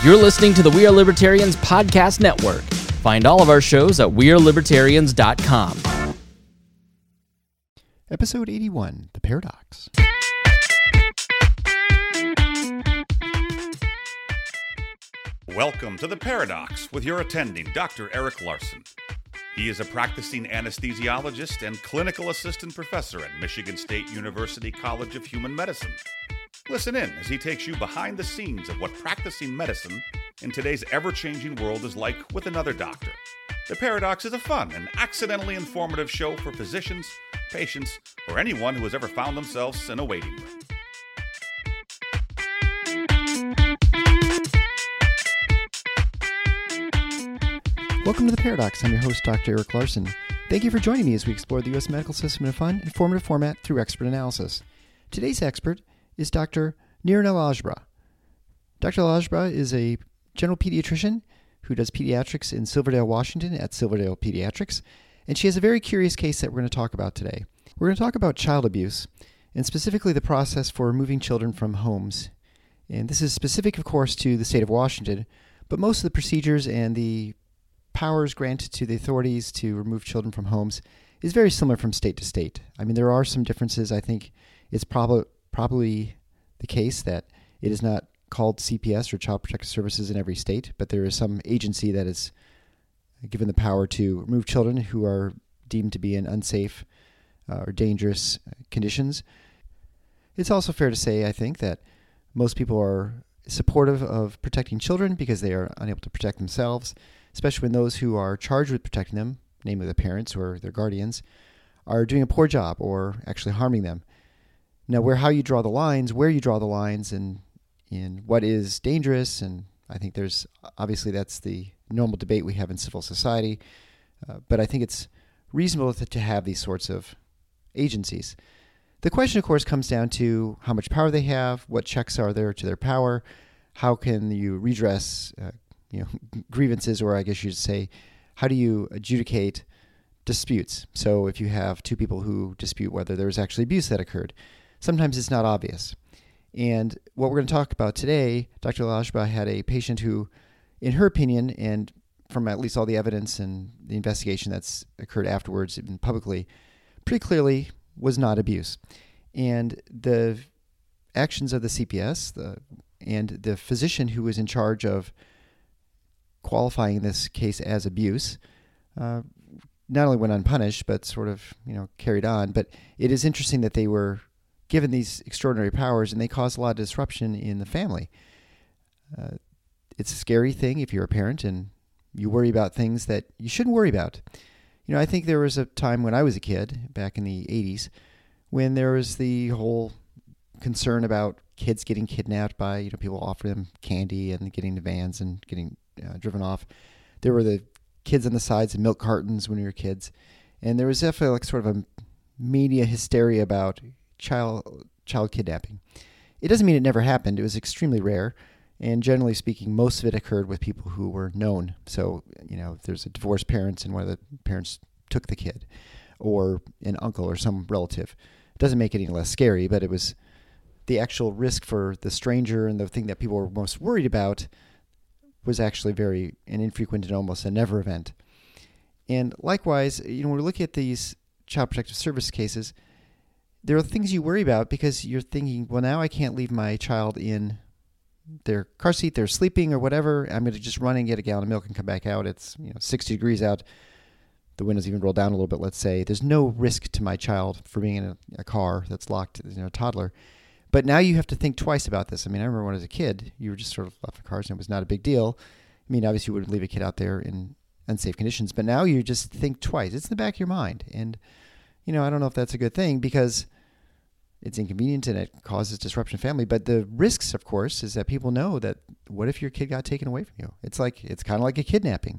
You're listening to the We Are Libertarians Podcast Network. Find all of our shows at wearelibertarians.com. Episode 81, The Paradox. Welcome to The Paradox with your attending, Dr. Eric Larson. He is a practicing anesthesiologist and clinical assistant professor at Michigan State University College of Human Medicine. Listen in as he takes you behind the scenes of what practicing medicine in today's ever-changing world is like with another doctor. The Paradox is a fun and accidentally informative show for physicians, patients, or anyone who has ever found themselves in a waiting room. Welcome to The Paradox. I'm your host, Dr. Eric Larson. Thank you for joining me as we explore the U.S. medical system in a fun, informative format through expert analysis. Today's expert is Dr. Niran El-Ajbra. Dr. El-Ajbra is a general pediatrician who does pediatrics in Silverdale, Washington at Silverdale Pediatrics, and she has a very curious case that we're going to talk about today. We're going to talk about child abuse, and specifically the process for removing children from homes. And this is specific, of course, to the state of Washington, but most of the procedures and the powers granted to the authorities to remove children from homes is very similar from state to state. I mean, there are some differences. I think it's probably the case that it is not called CPS or Child Protective Services in every state, but there is some agency that is given the power to remove children who are deemed to be in unsafe or dangerous conditions. It's also fair to say, I think, that most people are supportive of protecting children because they are unable to protect themselves, especially when those who are charged with protecting them, namely the parents or their guardians, are doing a poor job or actually harming them. Now, where you draw the lines, and in what is dangerous, and I think there's, obviously that's the normal debate we have in civil society, but I think it's reasonable to have these sorts of agencies. The question, of course, comes down to how much power they have, what checks are there to their power, how can you redress grievances, or I guess you should say, how do you adjudicate disputes? So if you have two people who dispute whether there was actually abuse that occurred, sometimes it's not obvious. And what we're going to talk about today, Dr. El-Ajbra had a patient who, in her opinion, and from at least all the evidence and the investigation that's occurred afterwards and publicly, pretty clearly was not abuse. And the actions of the CPS and the physician who was in charge of qualifying this case as abuse not only went unpunished, but sort of carried on. But it is interesting that they were given these extraordinary powers, and they caused a lot of disruption in the family. It's a scary thing if you're a parent and you worry about things that you shouldn't worry about. I think there was a time when I was a kid, back in the 80s, when there was the whole concern about kids getting kidnapped by, people offering them candy and getting into vans and getting driven off. There were the kids on the sides of milk cartons when we were kids. And there was definitely like sort of a media hysteria about child kidnapping. It doesn't mean it never happened. It was extremely rare. And generally speaking, most of it occurred with people who were known. So, if there's a divorced parents and one of the parents took the kid, or an uncle or some relative. It doesn't make it any less scary, but it was the actual risk for the stranger, and the thing that people were most worried about was actually very an infrequent and almost a never event. And likewise, when we look at these Child Protective Service cases, there are things you worry about because you're thinking, well, now I can't leave my child in their car seat, they're sleeping or whatever. I'm going to just run and get a gallon of milk and come back out. It's 60 degrees out. The windows even roll down a little bit, let's say. There's no risk to my child for being in a car that's locked, a toddler. But now you have to think twice about this. I mean, I remember when I was a kid, you were just sort of left the cars and it was not a big deal. I mean, obviously you wouldn't leave a kid out there in unsafe conditions, but now you just think twice. It's in the back of your mind. And, I don't know if that's a good thing because it's inconvenient and it causes disruption in family. But the risks, of course, is that people know that what if your kid got taken away from you? It's kind of like a kidnapping.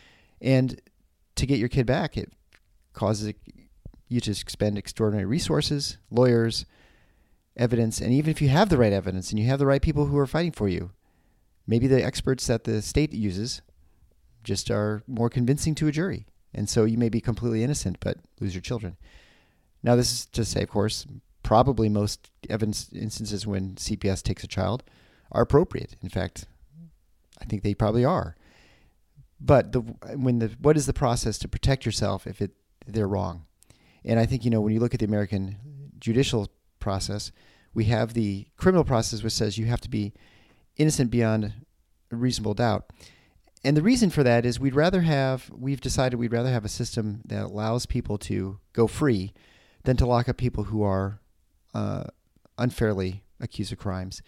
And to get your kid back, it causes you to expend extraordinary resources, lawyers, evidence, and even if you have the right evidence and you have the right people who are fighting for you, maybe the experts that the state uses just are more convincing to a jury. And so you may be completely innocent but lose your children. Now, this is to say, of course, probably most evidence instances when CPS takes a child are appropriate. In fact, think they probably are. But what is the process to protect yourself if they're wrong? And I think, when you look at the American judicial process, we have the criminal process, which says you have to be innocent beyond a reasonable doubt. And the reason for that is we've decided we'd rather have a system that allows people to go free than to lock up people who are unfairly accused of crimes.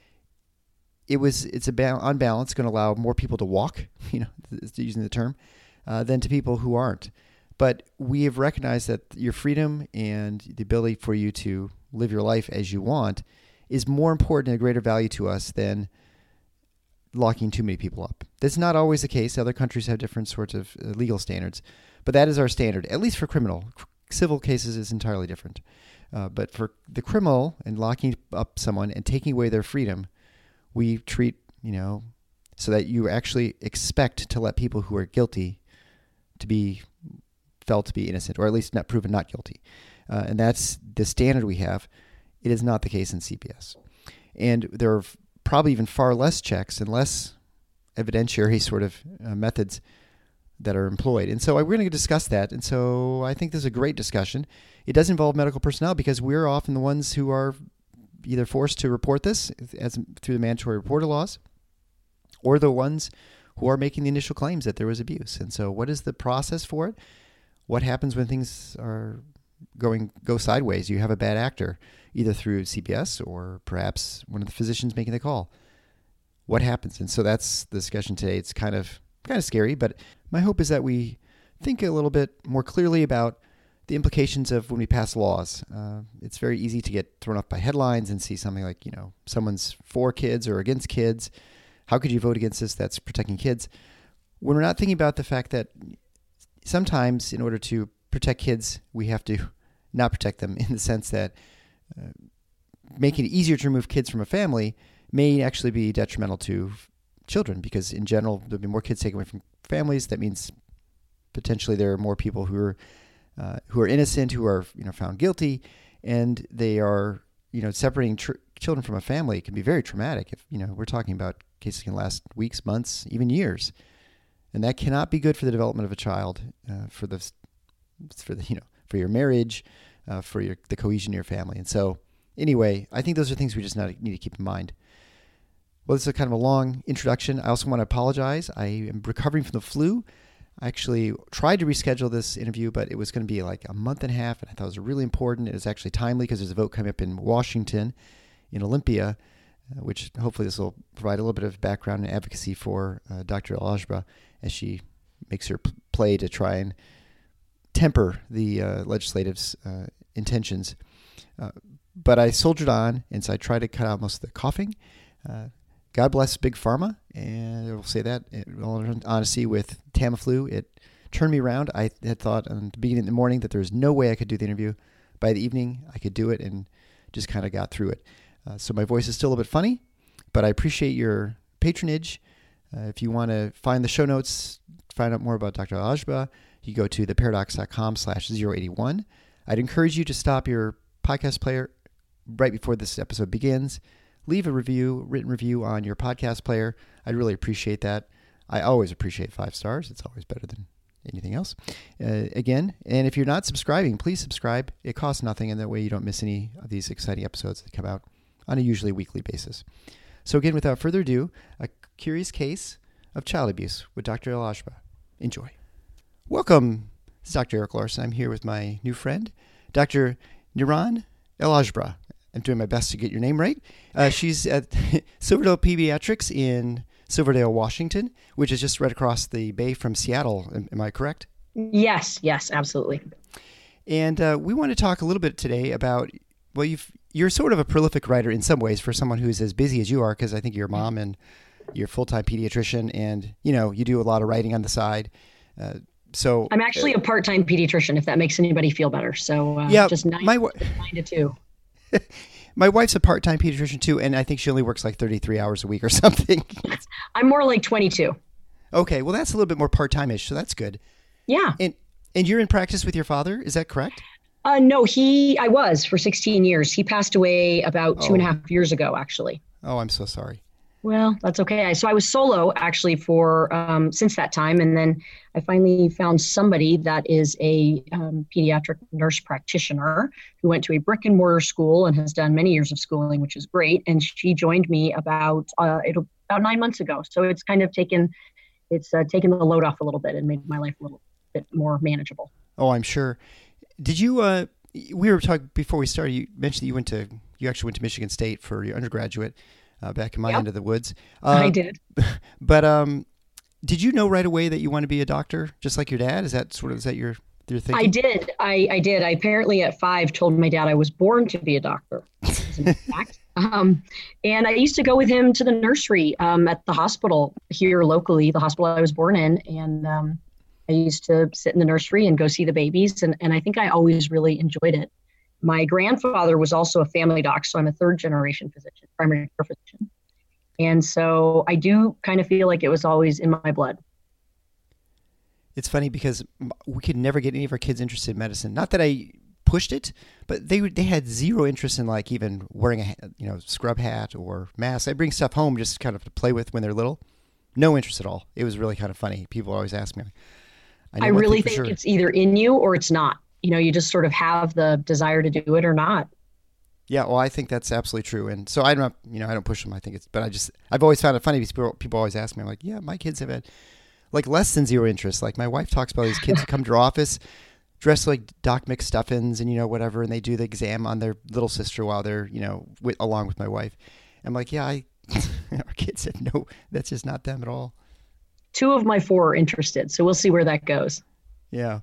It's on balance going to allow more people to walk, using the term, than to people who aren't. But we have recognized that your freedom and the ability for you to live your life as you want is more important and a greater value to us than locking too many people up. That's not always the case. Other countries have different sorts of legal standards, but that is our standard, at least for criminal. Civil cases is entirely different. But for the criminal and locking up someone and taking away their freedom, we treat, so that you actually expect to let people who are guilty to be felt to be innocent, or at least not proven not guilty. And that's the standard we have. It is not the case in CPS. And there are probably even far less checks and less evidentiary sort of methods that are employed. And so we're going to discuss that. And so I think this is a great discussion. It does involve medical personnel because we're often the ones who are either forced to report this through the mandatory reporter laws, or the ones who are making the initial claims that there was abuse. And so what is the process for it? What happens when things go sideways? You have a bad actor, either through CPS or perhaps one of the physicians making the call. What happens? And so that's the discussion today. It's kind of scary, but my hope is that we think a little bit more clearly about the implications of when we pass laws. It's very easy to get thrown off by headlines and see something like, someone's for kids or against kids. How could you vote against this? That's protecting kids. When we're not thinking about the fact that sometimes in order to protect kids, we have to not protect them, in the sense that making it easier to remove kids from a family may actually be detrimental to children, because in general, there'll be more kids taken away from families. That means potentially there are more people who are innocent, who are found guilty, and they are separating children from a family can be very traumatic. If we're talking about cases can last weeks, months, even years, and that cannot be good for the development of a child, for your marriage, for the cohesion of your family. And so, anyway, I think those are things we just need to keep in mind. Well, this is kind of a long introduction. I also want to apologize. I am recovering from the flu. I actually tried to reschedule this interview, but it was going to be like a month and a half, and I thought it was really important. It was actually timely because there's a vote coming up in Washington, in Olympia, which hopefully this will provide a little bit of background and advocacy for Dr. El-Ajba as she makes her play to try and temper the legislative's intentions. But I soldiered on, and so I tried to cut out most of the coughing. God bless Big Pharma, and I will say that in all honesty, with Tamiflu, it turned me around. I had thought in the beginning of the morning that there was no way I could do the interview. By the evening, I could do it, and just kind of got through it. So my voice is still a bit funny, but I appreciate your patronage. If you want to find the show notes, find out more about Dr. El-Ajba, you go to theparadox.com/081. I'd encourage you to stop your podcast player right before this episode begins. Leave a written review on your podcast player. I'd really appreciate that. I always appreciate 5 stars. It's always better than anything else. Again, and if you're not subscribing, please subscribe. It costs nothing, and that way you don't miss any of these exciting episodes that come out on a usually weekly basis. So again, without further ado, a curious case of child abuse with Dr. El-Ajba. Enjoy. Welcome. This is Dr. Eric Larson. I'm here with my new friend, Dr. Niran El-Ajba. I'm doing my best to get your name right. She's at Silverdale Pediatrics in Silverdale, Washington, which is just right across the bay from Seattle. Am I correct? Yes, absolutely. And we want to talk a little bit today about, well, you're sort of a prolific writer in some ways for someone who's as busy as you are, because I think you're a mom and you're a full-time pediatrician, and you do a lot of writing on the side. So I'm actually a part-time pediatrician, if that makes anybody feel better. So just 9 to 2. My wife's a part-time pediatrician too, and I think she only works like 33 hours a week or something. I'm more like 22. Okay, well that's a little bit more part-time-ish, so that's good. Yeah. And you're in practice with your father, is that correct? No, I was for 16 years. He passed away about 2.5 years ago, actually. Oh, I'm so sorry. Well, that's okay. So I was solo actually for since that time. And then I finally found somebody that is a pediatric nurse practitioner who went to a brick and mortar school and has done many years of schooling, which is great. And she joined me about 9 months ago. So it's kind of taken the load off a little bit and made my life a little bit more manageable. Oh, I'm sure. Did you, we were talking before we started, you mentioned that you actually went to Michigan State for your undergraduate. Back in my end of the woods. I did. But did you know right away that you want to be a doctor, just like your dad? Is that your thinking? I did. I did. I apparently at 5 told my dad I was born to be a doctor. As a matter of fact. And I used to go with him to the nursery at the hospital here locally, the hospital I was born in. And I used to sit in the nursery and go see the babies. And I think I always really enjoyed it. My grandfather was also a family doc, so I'm a third generation physician, primary care physician. And so I do kind of feel like it was always in my blood. It's funny because we could never get any of our kids interested in medicine. Not that I pushed it, but they had zero interest in like even wearing a scrub hat or mask. I bring stuff home just kind of to play with when they're little. No interest at all. It was really kind of funny. People always ask me. I really think it's either in you or it's not. You just sort of have the desire to do it or not. Yeah, well, I think that's absolutely true. And so I don't push them. I think I've always found it funny because people always ask me, I'm like, yeah, my kids have had like less than zero interest. Like my wife talks about these kids who come to her office dressed like Doc McStuffins and, whatever. And they do the exam on their little sister while they're, along with my wife. I'm like, yeah, our kids have that's just not them at all. 2 of my 4 are interested. So we'll see where that goes. Yeah.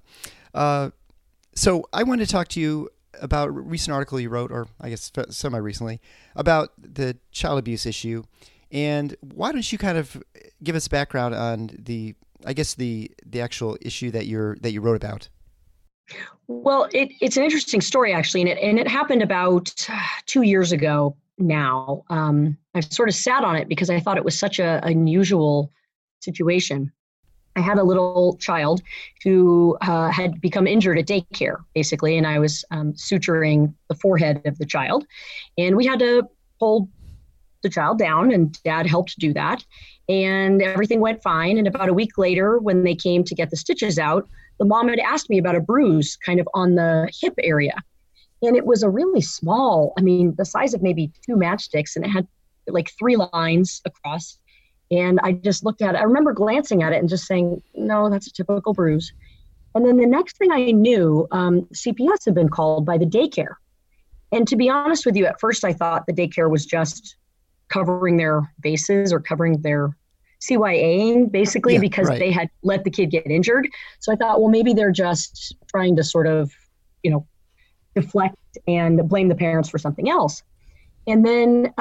So I wanted to talk to you about a recent article you wrote, or I guess semi-recently, about the child abuse issue. And why don't you kind of give us background on the actual issue that you wrote about? Well, it's an interesting story, actually, and it happened about 2 years ago now. I've sort of sat on it because I thought it was such an unusual situation. I had a little child who had become injured at daycare, basically, and I was suturing the forehead of the child. And we had to hold the child down, and Dad helped do that. And everything went fine. And about a week later, when they came to get the stitches out, the mom had asked me about a bruise kind of on the hip area. And it was a really small, the size of maybe 2 matchsticks, and it had like 3 lines across. And I just looked at it. I remember glancing at it and just saying, no, that's a typical bruise. And then the next thing I knew, CPS had been called by the daycare. And to be honest with you, at first I thought the daycare was just covering their bases or covering their CYAing, basically, because they had let the kid get injured. So I thought, well, maybe they're just trying to sort of, deflect and blame the parents for something else. And then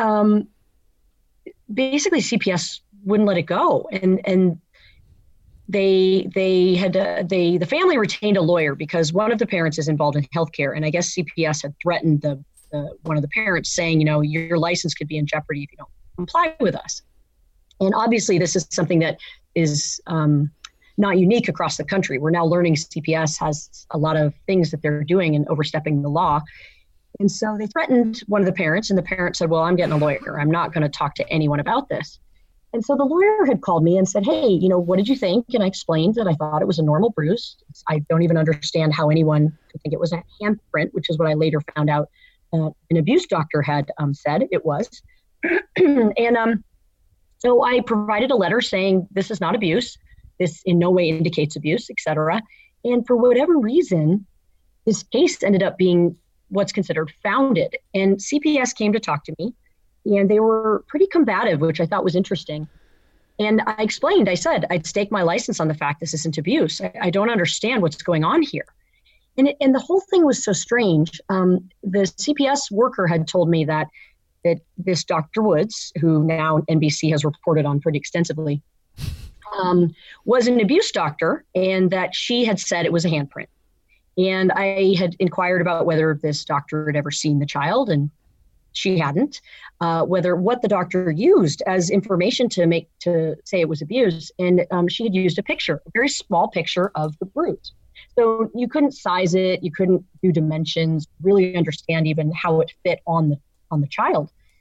basically CPS wouldn't let it go. And the family retained a lawyer because one of the parents is involved in healthcare. And I guess CPS had threatened one of the parents saying, your license could be in jeopardy if you don't comply with us. And obviously this is something that is not unique across the country. We're now learning CPS has a lot of things that they're doing and overstepping the law. And so they threatened one of the parents, and the parent said, well, I'm getting a lawyer. I'm not going to talk to anyone about this. And so the lawyer had called me and said, hey, what did you think? And I explained that I thought it was a normal bruise. I don't even understand how anyone could think it was a handprint, which is what I later found out an abuse doctor had said it was. And so I provided a letter saying, this is not abuse. This in no way indicates abuse, et cetera. And for whatever reason, this case ended up being what's considered founded. And CPS came to talk to me, and they were pretty combative, which I thought was interesting. And I explained, I said, I'd stake my license on the fact this isn't abuse. I don't understand what's going on here. And the whole thing was so strange. The CPS worker had told me that this Dr. Woods, who now NBC has reported on pretty extensively, was an abuse doctor, and that she had said it was a handprint. And I had inquired about whether this doctor had ever seen the child, and she hadn't. What the doctor used as information to say it was abuse, and she had used a very small picture of the bruise. So you couldn't size it, you couldn't do dimensions, really understand even how it fit on the child.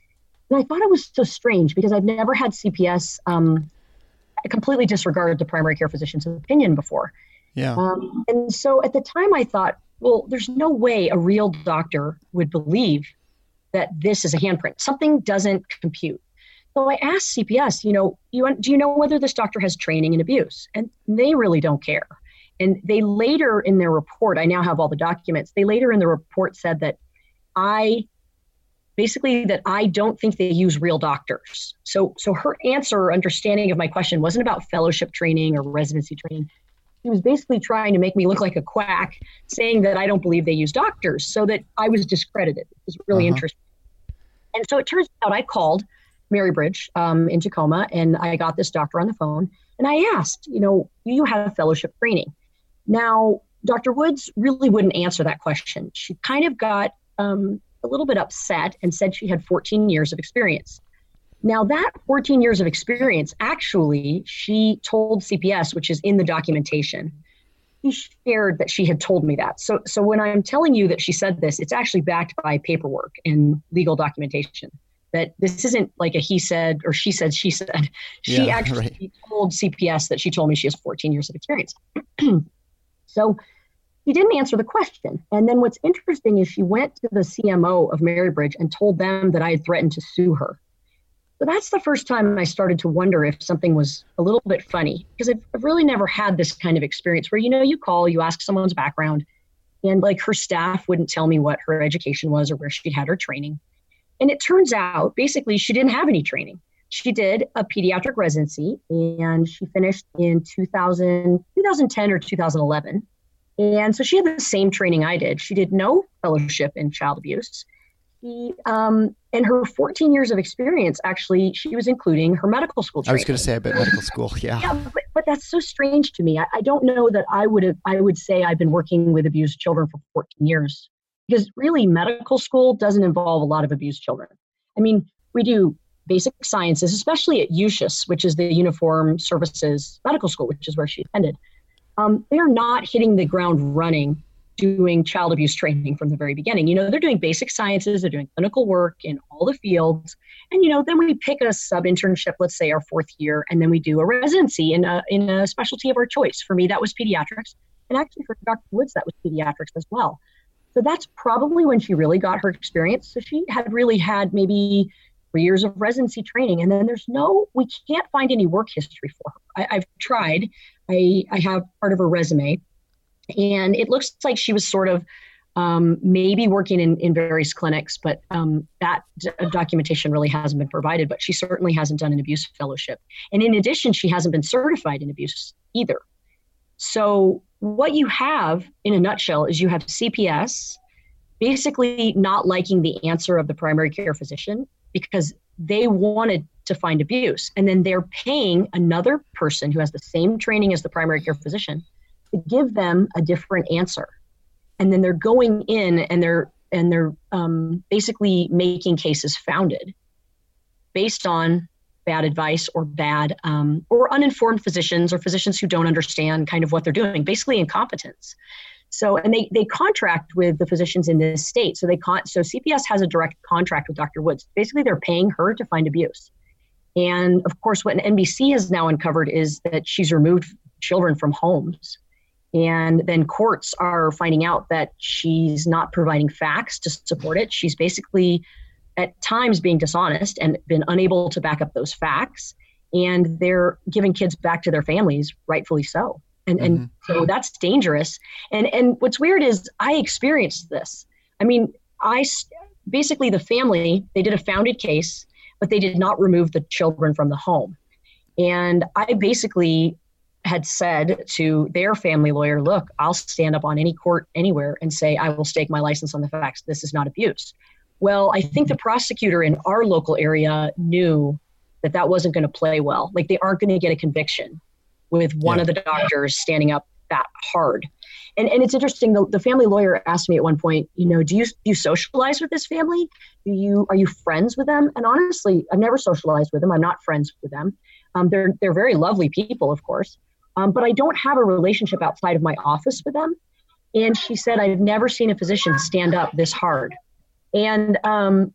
And I thought it was so strange because I've never had CPS completely disregard the primary care physician's opinion before. Yeah. And so at the time I thought, well, there's no way a real doctor would believe that this is a handprint. Something doesn't compute. So I asked CPS, do you know whether this doctor has training in abuse? And they really don't care. And they later in their report, I now have all the documents, they later in the report said that I don't think they use real doctors. So her answer or understanding of my question wasn't about fellowship training or residency training. She was basically trying to make me look like a quack, saying that I don't believe they use doctors, so that I was discredited. It was really interesting. And so it turns out I called Marybridge in Tacoma, and I got this doctor on the phone, and I asked, do you have fellowship training? Now, Dr. Woods really wouldn't answer that question. She kind of got a little bit upset and said she had 14 years of experience. Now, that 14 years of experience, actually, she told CPS, which is in the documentation. She shared that she had told me that. So when I'm telling you that she said this, it's actually backed by paperwork and legal documentation. That this isn't like a he said or she said, she said. She actually told CPS that she told me she has 14 years of experience. So he didn't answer the question. And then what's interesting is she went to the CMO of Marybridge and told them that I had threatened to sue her. So that's the first time I started to wonder if something was a little bit funny, because I've really never had this kind of experience where, you call, you ask someone's background, and like her staff wouldn't tell me what her education was or where she'd had her training. And it turns out, basically, she didn't have any training. She did a pediatric residency, and she finished in 2010 or 2011. And so she had the same training I did. She did no fellowship in child abuse. And her 14 years of experience, actually, she was including her medical school training. I was going to say about medical school, yeah. Yeah, but that's so strange to me. I don't know that I would say I've been working with abused children for 14 years. Because really, medical school doesn't involve a lot of abused children. I mean, we do basic sciences, especially at USHS, which is the Uniform Services Medical School, which is where she attended. They are not hitting the ground running doing child abuse training from the very beginning. They're doing basic sciences, they're doing clinical work in all the fields. And, then we pick a sub-internship, let's say our fourth year, and then we do a residency in a specialty of our choice. For me, that was pediatrics. And actually for Dr. Woods, that was pediatrics as well. So that's probably when she really got her experience. So she had really had maybe 3 years of residency training. And then we can't find any work history for her. I've tried. I have part of her resume. And it looks like she was sort of maybe working in various clinics, but that documentation really hasn't been provided. But she certainly hasn't done an abuse fellowship. And in addition, she hasn't been certified in abuse either. So what you have in a nutshell is you have CPS basically not liking the answer of the primary care physician because they wanted to find abuse. And then they're paying another person who has the same training as the primary care physician to give them a different answer. And then they're going in and they're basically making cases founded based on bad advice or bad or uninformed physicians or physicians who don't understand kind of what they're doing, basically incompetence. So, and they contract with the physicians in this state. So so CPS has a direct contract with Dr. Woods. Basically, they're paying her to find abuse. And of course, what NBC has now uncovered is that she's removed children from homes. And then courts are finding out that she's not providing facts to support it. She's basically at times being dishonest and been unable to back up those facts. And they're giving kids back to their families, rightfully so. And so that's dangerous. And what's weird is I experienced this. I mean, basically the family, they did a founded case, but they did not remove the children from the home. And I basically had said to their family lawyer, look, I'll stand up on any court anywhere and say, I will stake my license on the facts. This is not abuse. Well, I think the prosecutor in our local area knew that that wasn't going to play well. Like they aren't going to get a conviction with one of the doctors standing up that hard. And it's interesting, the family lawyer asked me at one point, do you socialize with this family? Are you friends with them? And honestly, I've never socialized with them. I'm not friends with them. They're very lovely people, of course. But I don't have a relationship outside of my office with them. And she said, I've never seen a physician stand up this hard. And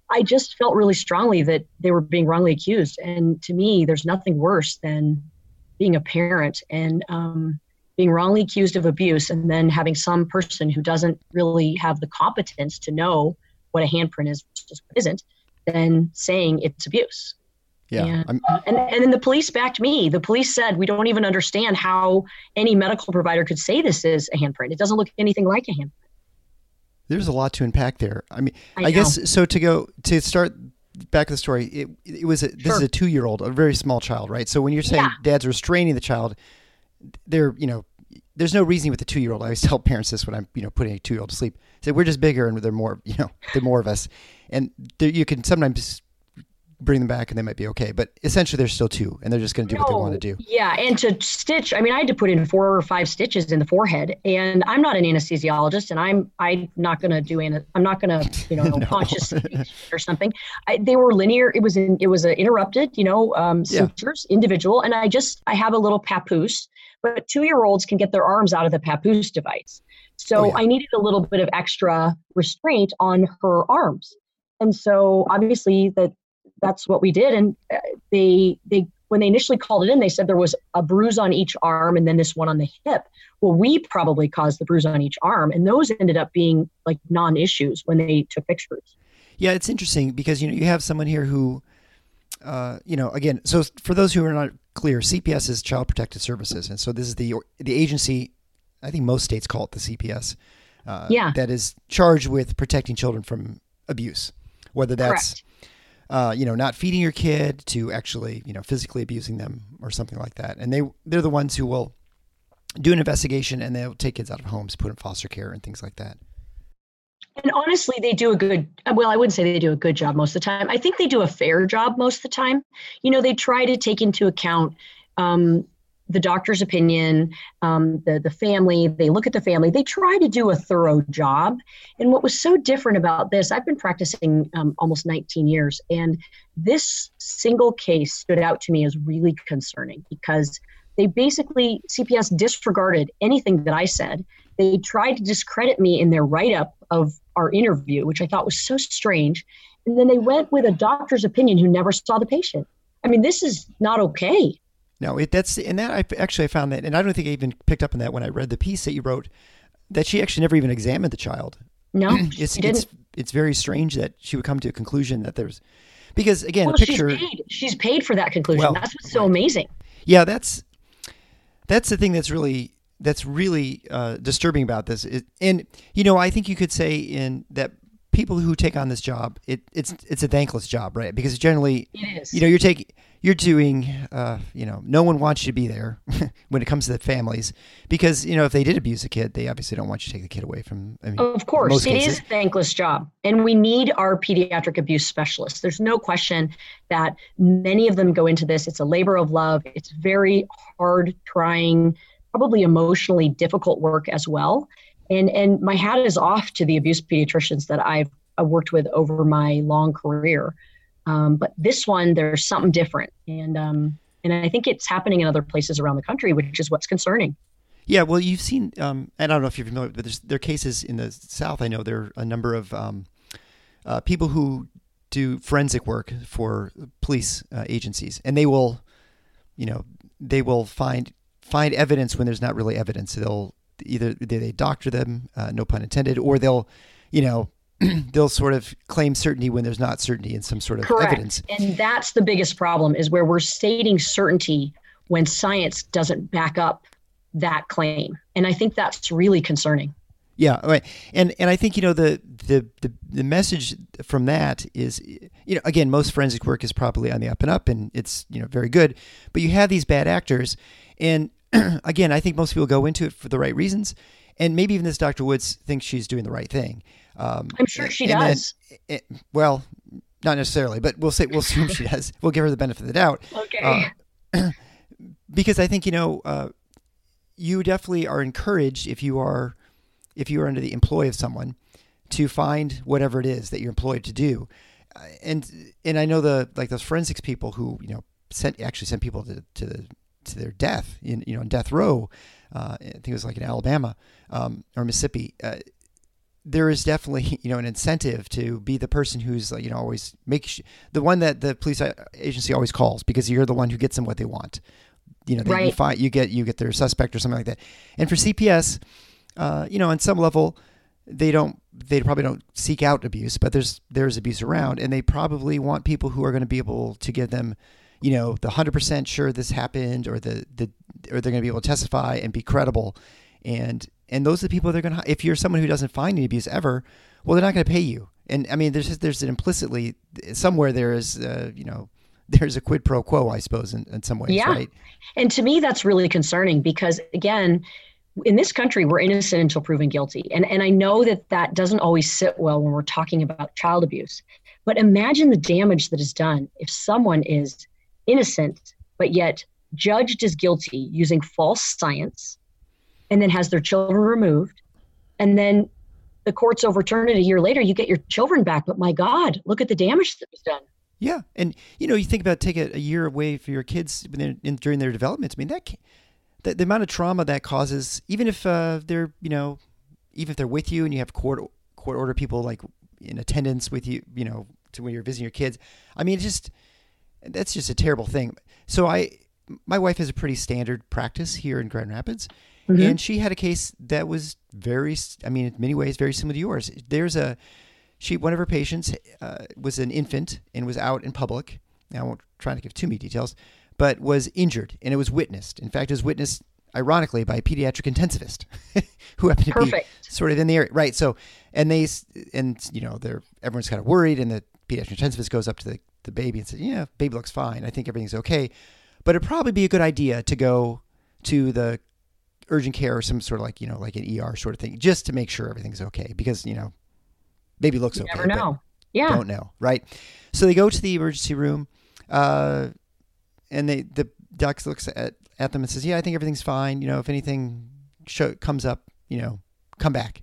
I just felt really strongly that they were being wrongly accused. And to me, there's nothing worse than being a parent and being wrongly accused of abuse, and then having some person who doesn't really have the competence to know what a handprint is versus what isn't, then saying it's abuse. Yeah. And then the police backed me. The police said, we don't even understand how any medical provider could say this is a handprint. It doesn't look anything like a handprint. There's a lot to unpack there. I mean, I guess, so to start back to the story, this is a 2-year-old, a very small child, right? So when you're saying dad's restraining the child, there's no reasoning with the 2-year-old. I always tell parents this when I'm, putting a 2-year-old to sleep. Say, we're just bigger and they're more, they're more of us. And you can sometimes bring them back and they might be okay. But essentially they're still 2 and they're just going to do what they want to do. Yeah. And to stitch, I had to put in 4 or 5 stitches in the forehead, and I'm not an anesthesiologist, and I'm not going to do I'm not going to, No. conscious or something. They were linear. It was interrupted, sutures, individual. And I have a little papoose, but 2-year-olds can get their arms out of the papoose device. So I needed a little bit of extra restraint on her arms. And so obviously that's what we did. And they when they initially called it in, they said there was a bruise on each arm and then this one on the hip. Well, we probably caused the bruise on each arm, and those ended up being like non-issues when they took pictures. Yeah, it's interesting because, you have someone here who, again, so for those who are not clear, CPS is Child Protective Services. And so this is the agency, I think most states call it the CPS, that is charged with protecting children from abuse, whether that's, not feeding your kid to actually, physically abusing them or something like that. And they're the ones who will do an investigation, and they'll take kids out of homes, put in foster care and things like that. And honestly, they do I wouldn't say they do a good job most of the time. I think they do a fair job most of the time. They try to take into account the doctor's opinion, the family. They look at the family. They try to do a thorough job. And what was so different about this, I've been practicing almost 19 years, and this single case stood out to me as really concerning because they basically, CPS disregarded anything that I said. They tried to discredit me in their write-up of our interview, which I thought was so strange. And then they went with a doctor's opinion who never saw the patient. This is not okay. No, I found that, and I don't think I even picked up on that when I read the piece that you wrote, that she actually never even examined the child. No, she didn't. It's very strange that she would come to a conclusion that there's, because again, a picture. She's paid for that conclusion. Well, that's what's so amazing. Yeah, that's the thing that's really disturbing about this. I think you could say in that people who take on this job, it's a thankless job, right? Because generally, it is. You're doing, no one wants you to be there when it comes to the families, because, if they did abuse a kid, they obviously don't want you to take the kid away from, of course, it is a thankless job. And we need our pediatric abuse specialists. There's no question that many of them go into this. It's a labor of love. It's very hard, trying, probably emotionally difficult work as well. And my hat is off to the abuse pediatricians that I've worked with over my long career. But this one, there's something different. And I think it's happening in other places around the country, which is what's concerning. Yeah, well, you've seen, and I don't know if you're familiar, but there are cases in the South. I know there are a number of people who do forensic work for police agencies, and they will find evidence when there's not really evidence. They'll they doctor them, no pun intended, or they'll sort of claim certainty when there's not certainty in some sort of Correct. Evidence. And that's the biggest problem, is where we're stating certainty when science doesn't back up that claim. And I think that's really concerning. Yeah, right. And I think, the message from that is, again, most forensic work is probably on the up and up, and it's, very good. But you have these bad actors, and again, I think most people go into it for the right reasons. And maybe even this Dr. Woods thinks she's doing the right thing. I'm sure she does. Well, not necessarily, but we'll assume she does. We'll give her the benefit of the doubt. Okay. Because I think, you definitely are encouraged if you are under the employ of someone to find whatever it is that you're employed to do. And I know those forensics people who, sent people to their death in death row. I think it was like in Alabama or Mississippi. there is definitely, an incentive to be the person who's, always the one that the police agency always calls, because you're the one who gets them what they want. You get their suspect or something like that. And for CPS, on some level, they probably don't seek out abuse, but there's abuse around, and they probably want people who are going to be able to give them, the 100% sure this happened, or or they're going to be able to testify and be credible. And those are the people they're going to, if you're someone who doesn't find any abuse ever, well, they're not going to pay you. And I mean, there's an implicitly somewhere there is, there's a quid pro quo, I suppose, in some ways, yeah. Right? And to me, that's really concerning, because again, in this country, we're innocent until proven guilty. And I know that doesn't always sit well when we're talking about child abuse, but imagine the damage that is done if someone is innocent, but yet judged as guilty using false science, and then has their children removed, and then the court's overturned it a year later, you get your children back. But my God, look at the damage that was done. Yeah. And, you think about take a year away for your kids during their development. I mean, the amount of trauma that causes, even if they're, even if they're with you and you have court order people like in attendance with you, to when you're visiting your kids. I mean, that's just a terrible thing. So my wife has a pretty standard practice here in Grand Rapids. Mm-hmm. And she had a case that was in many ways, very similar to yours. One of her patients was an infant and was out in public. Now, I won't try to give too many details, but was injured, and it was witnessed. In fact, it was witnessed, ironically, by a pediatric intensivist who happened to be sort of in the area. Right. So, everyone's kind of worried, and the pediatric intensivist goes up to the baby and says, "Yeah, baby looks fine. I think everything's okay. But it'd probably be a good idea to go to the urgent care or some sort of like an ER sort of thing, just to make sure everything's okay, because, baby looks okay. Never know. Yeah. Don't know. Right. So they go to the emergency room, and the doc looks at them and says, "Yeah, I think everything's fine. If anything comes up, come back,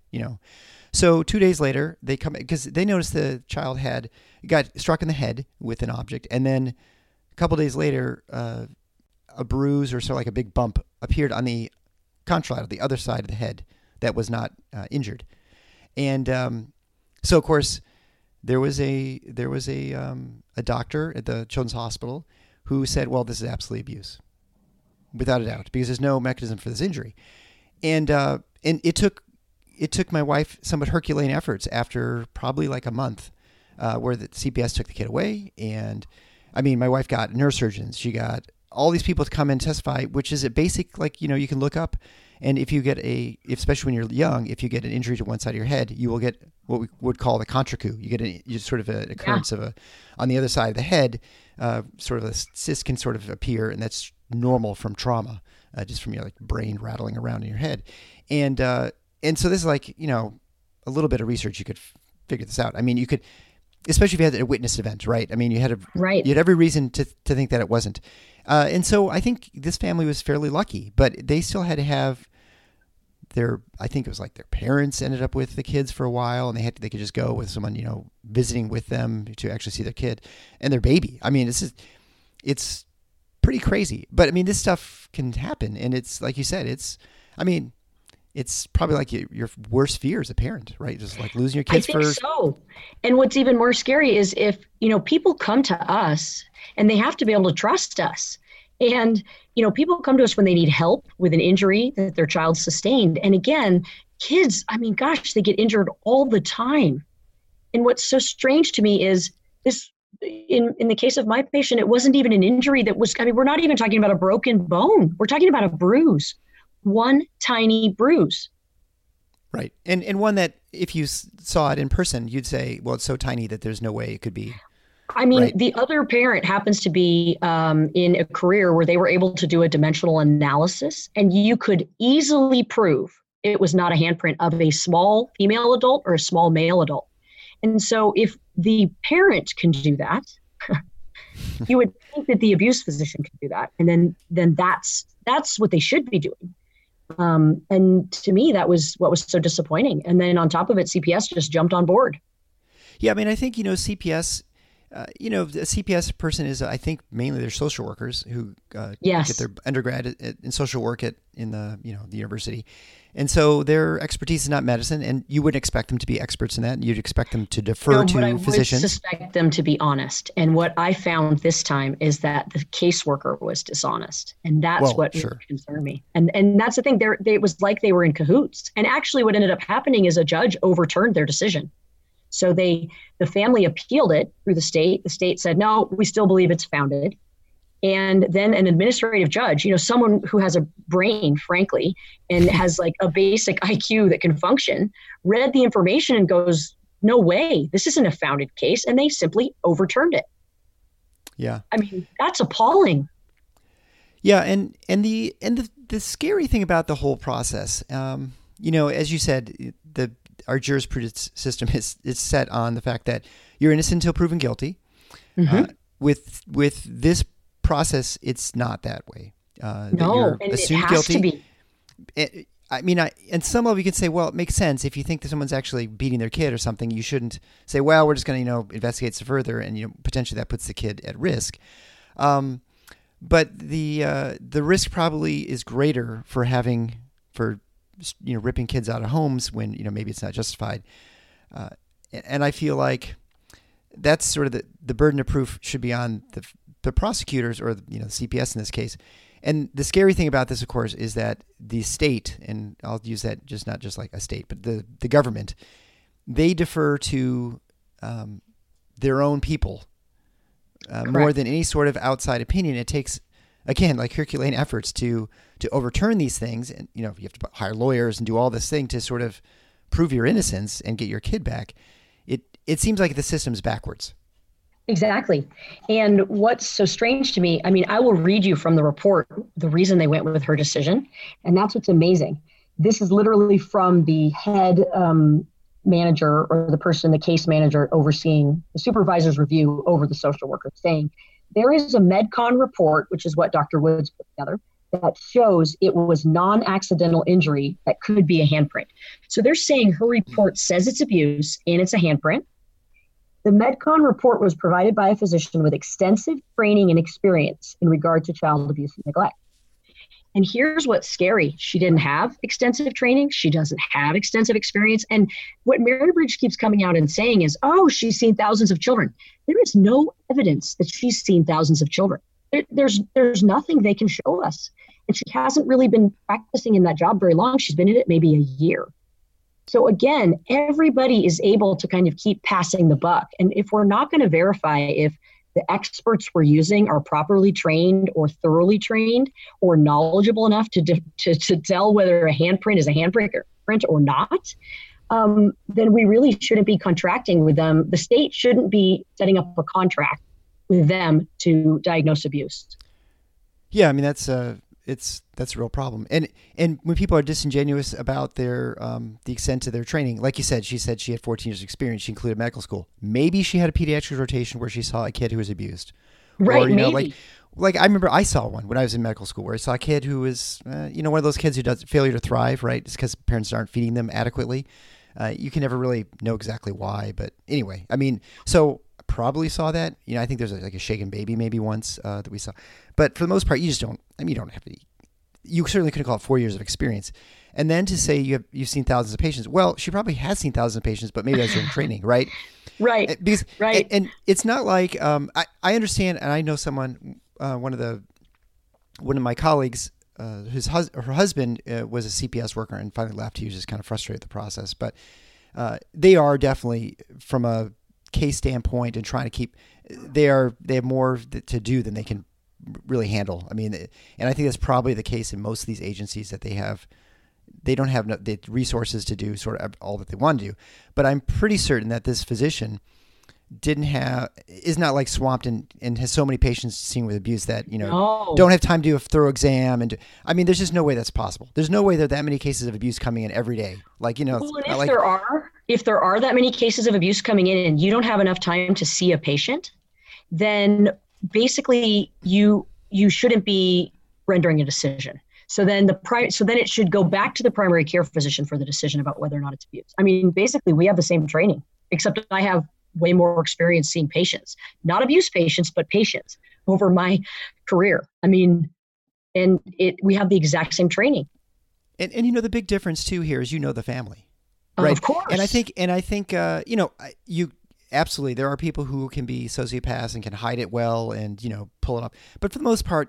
So 2 days later, they come, because they noticed the child got struck in the head with an object. And then a couple days later, a bruise or like a big bump appeared on the contralateral, the other side of the head, that was not injured. And so, of course, there was a doctor at the Children's Hospital who said, "Well, this is absolutely abuse, without a doubt, because there's no mechanism for this injury." And it took my wife somewhat Herculean efforts after probably like a month, where the CPS took the kid away. And I mean, my wife got neurosurgeons. She got all these people to come and testify, which is a basic, you can look up. And if you get especially when you're young, if you get an injury to one side of your head, you will get what we would call the contracoup. You get sort of an occurrence of on the other side of the head, sort of a cyst can sort of appear, and that's normal from trauma, just from your brain rattling around in your head. And so this is a little bit of research, you could figure this out. I mean, you could, especially if you had a witness event, right? I mean, you had every reason to think that it wasn't. And so I think this family was fairly lucky, but they still had to have I think it was their parents ended up with the kids for a while, and they could just go with someone, visiting with them to actually see their kid and their baby. I mean, it's pretty crazy, but I mean, this stuff can happen. And it's like you said, it's probably your worst fear as a parent, right? Just losing your kids first. So. And what's even more scary is if, people come to us and they have to be able to trust us. And, people come to us when they need help with an injury that their child sustained. And again, kids, I mean, gosh, they get injured all the time. And what's so strange to me is this, in the case of my patient, it wasn't even an injury we're not even talking about a broken bone. We're talking about a bruise. One tiny bruise. Right. And one that if you saw it in person, you'd say, well, it's so tiny that there's no way it could be. I mean, right. The other parent happens to be in a career where they were able to do a dimensional analysis, and you could easily prove it was not a handprint of a small female adult or a small male adult. And so if the parent can do that, you would think that the abuse physician can do that. And then that's what they should be doing. And to me, that was what was so disappointing. And then on top of it, CPS just jumped on board. Yeah, I mean, I think, CPS, a CPS person is, I think, mainly they're social workers who Yes. get their undergrad in social work in the the university, and so their expertise is not medicine, and you wouldn't expect them to be experts in that. You'd expect them to defer to But I physicians. would suspect them to be honest. And what I found this time is that the caseworker was dishonest, and that's what really concerned me. And that's the thing. It was like they were in cahoots. And actually, what ended up happening is a judge overturned their decision. So the family appealed it through the state. The state said, no, we still believe it's founded. And then an administrative judge, someone who has a brain, frankly, and has like a basic IQ that can function, read the information and goes, no way, this isn't a founded case. And they simply overturned it. Yeah. I mean, that's appalling. Yeah. And the scary thing about the whole process, as you said, our jurisprudence system is set on the fact that you're innocent until proven guilty. Mm-hmm. With this process, it's not that way. No, and it has to be. And some level you could say, well, it makes sense. If you think that someone's actually beating their kid or something, you shouldn't say, well, we're just going to, investigate some further, and potentially that puts the kid at risk. But the risk probably is greater for ripping kids out of homes when maybe it's not justified. And I feel like that's sort of the burden of proof should be on the prosecutors or the CPS in this case. And the scary thing about this, of course, is that the state, and I'll use that not just like a state, but the government, they defer to their own people more than any sort of outside opinion. It takes, again, like Herculean efforts to overturn these things, and you have to hire lawyers and do all this thing to sort of prove your innocence and get your kid back. It seems like the system's backwards. Exactly. And what's so strange to me, I will read you from the report the reason they went with her decision, and that's what's amazing. This is literally from the head manager, or the case manager overseeing the supervisor's review over the social worker, saying there is a MedCon report, which is what Dr. Woods put together, that shows it was non-accidental injury that could be a handprint. So they're saying her report says it's abuse and it's a handprint. The MedCon report was provided by a physician with extensive training and experience in regard to child abuse and neglect. And here's what's scary. She didn't have extensive training. She doesn't have extensive experience. And what Mary Bridge keeps coming out and saying is, she's seen thousands of children. There is no evidence that she's seen thousands of children. There's nothing they can show us. And she hasn't really been practicing in that job very long. She's been in it maybe a year. So again, everybody is able to kind of keep passing the buck. And if we're not going to verify if the experts we're using are properly trained or thoroughly trained or knowledgeable enough to tell whether a handprint is a handprint or not, then we really shouldn't be contracting with them. The state shouldn't be setting up a contract with them to diagnose abuse. Yeah, that's a real problem. And when people are disingenuous about their the extent of their training, like you said, she said she had 14 years of experience. She included medical school. Maybe she had a pediatrics rotation where she saw a kid who was abused. Right, or, maybe. Like I remember I saw one when I was in medical school where I saw a kid who was, one of those kids who does failure to thrive, right? It's because parents aren't feeding them adequately. You can never really know exactly why. But anyway, so I probably saw that. I think there's like a shaken baby maybe once that we saw. But for the most part, you just don't, you don't have to. You certainly couldn't call it 4 years of experience. And then to say you've seen thousands of patients. Well, she probably has seen thousands of patients, but maybe that's during training, right? Right. Because, right. And it's not like, I understand, and I know someone, one of my colleagues, her husband was a CPS worker and finally left. He was just kind of frustrated with the process. But they are definitely, from a case standpoint and trying to keep, they have more to do than they can really handle. And I think that's probably the case in most of these agencies, that they don't have the resources to do sort of all that they want to do. But I'm pretty certain that this physician is not like swamped and has so many patients seen with abuse that, don't have time to do a thorough exam. And there's just no way that's possible. There's no way there are that many cases of abuse coming in every day. If there are that many cases of abuse coming in and you don't have enough time to see a patient, then basically you shouldn't be rendering a decision. So then it should go back to the primary care physician for the decision about whether or not it's abuse. Basically we have the same training, except I have way more experience seeing patients, not abuse patients, but patients over my career. I mean, we have the exact same training. And the big difference too here is the family, right? Of course. And I think you absolutely, there are people who can be sociopaths and can hide it well and pull it off. But for the most part,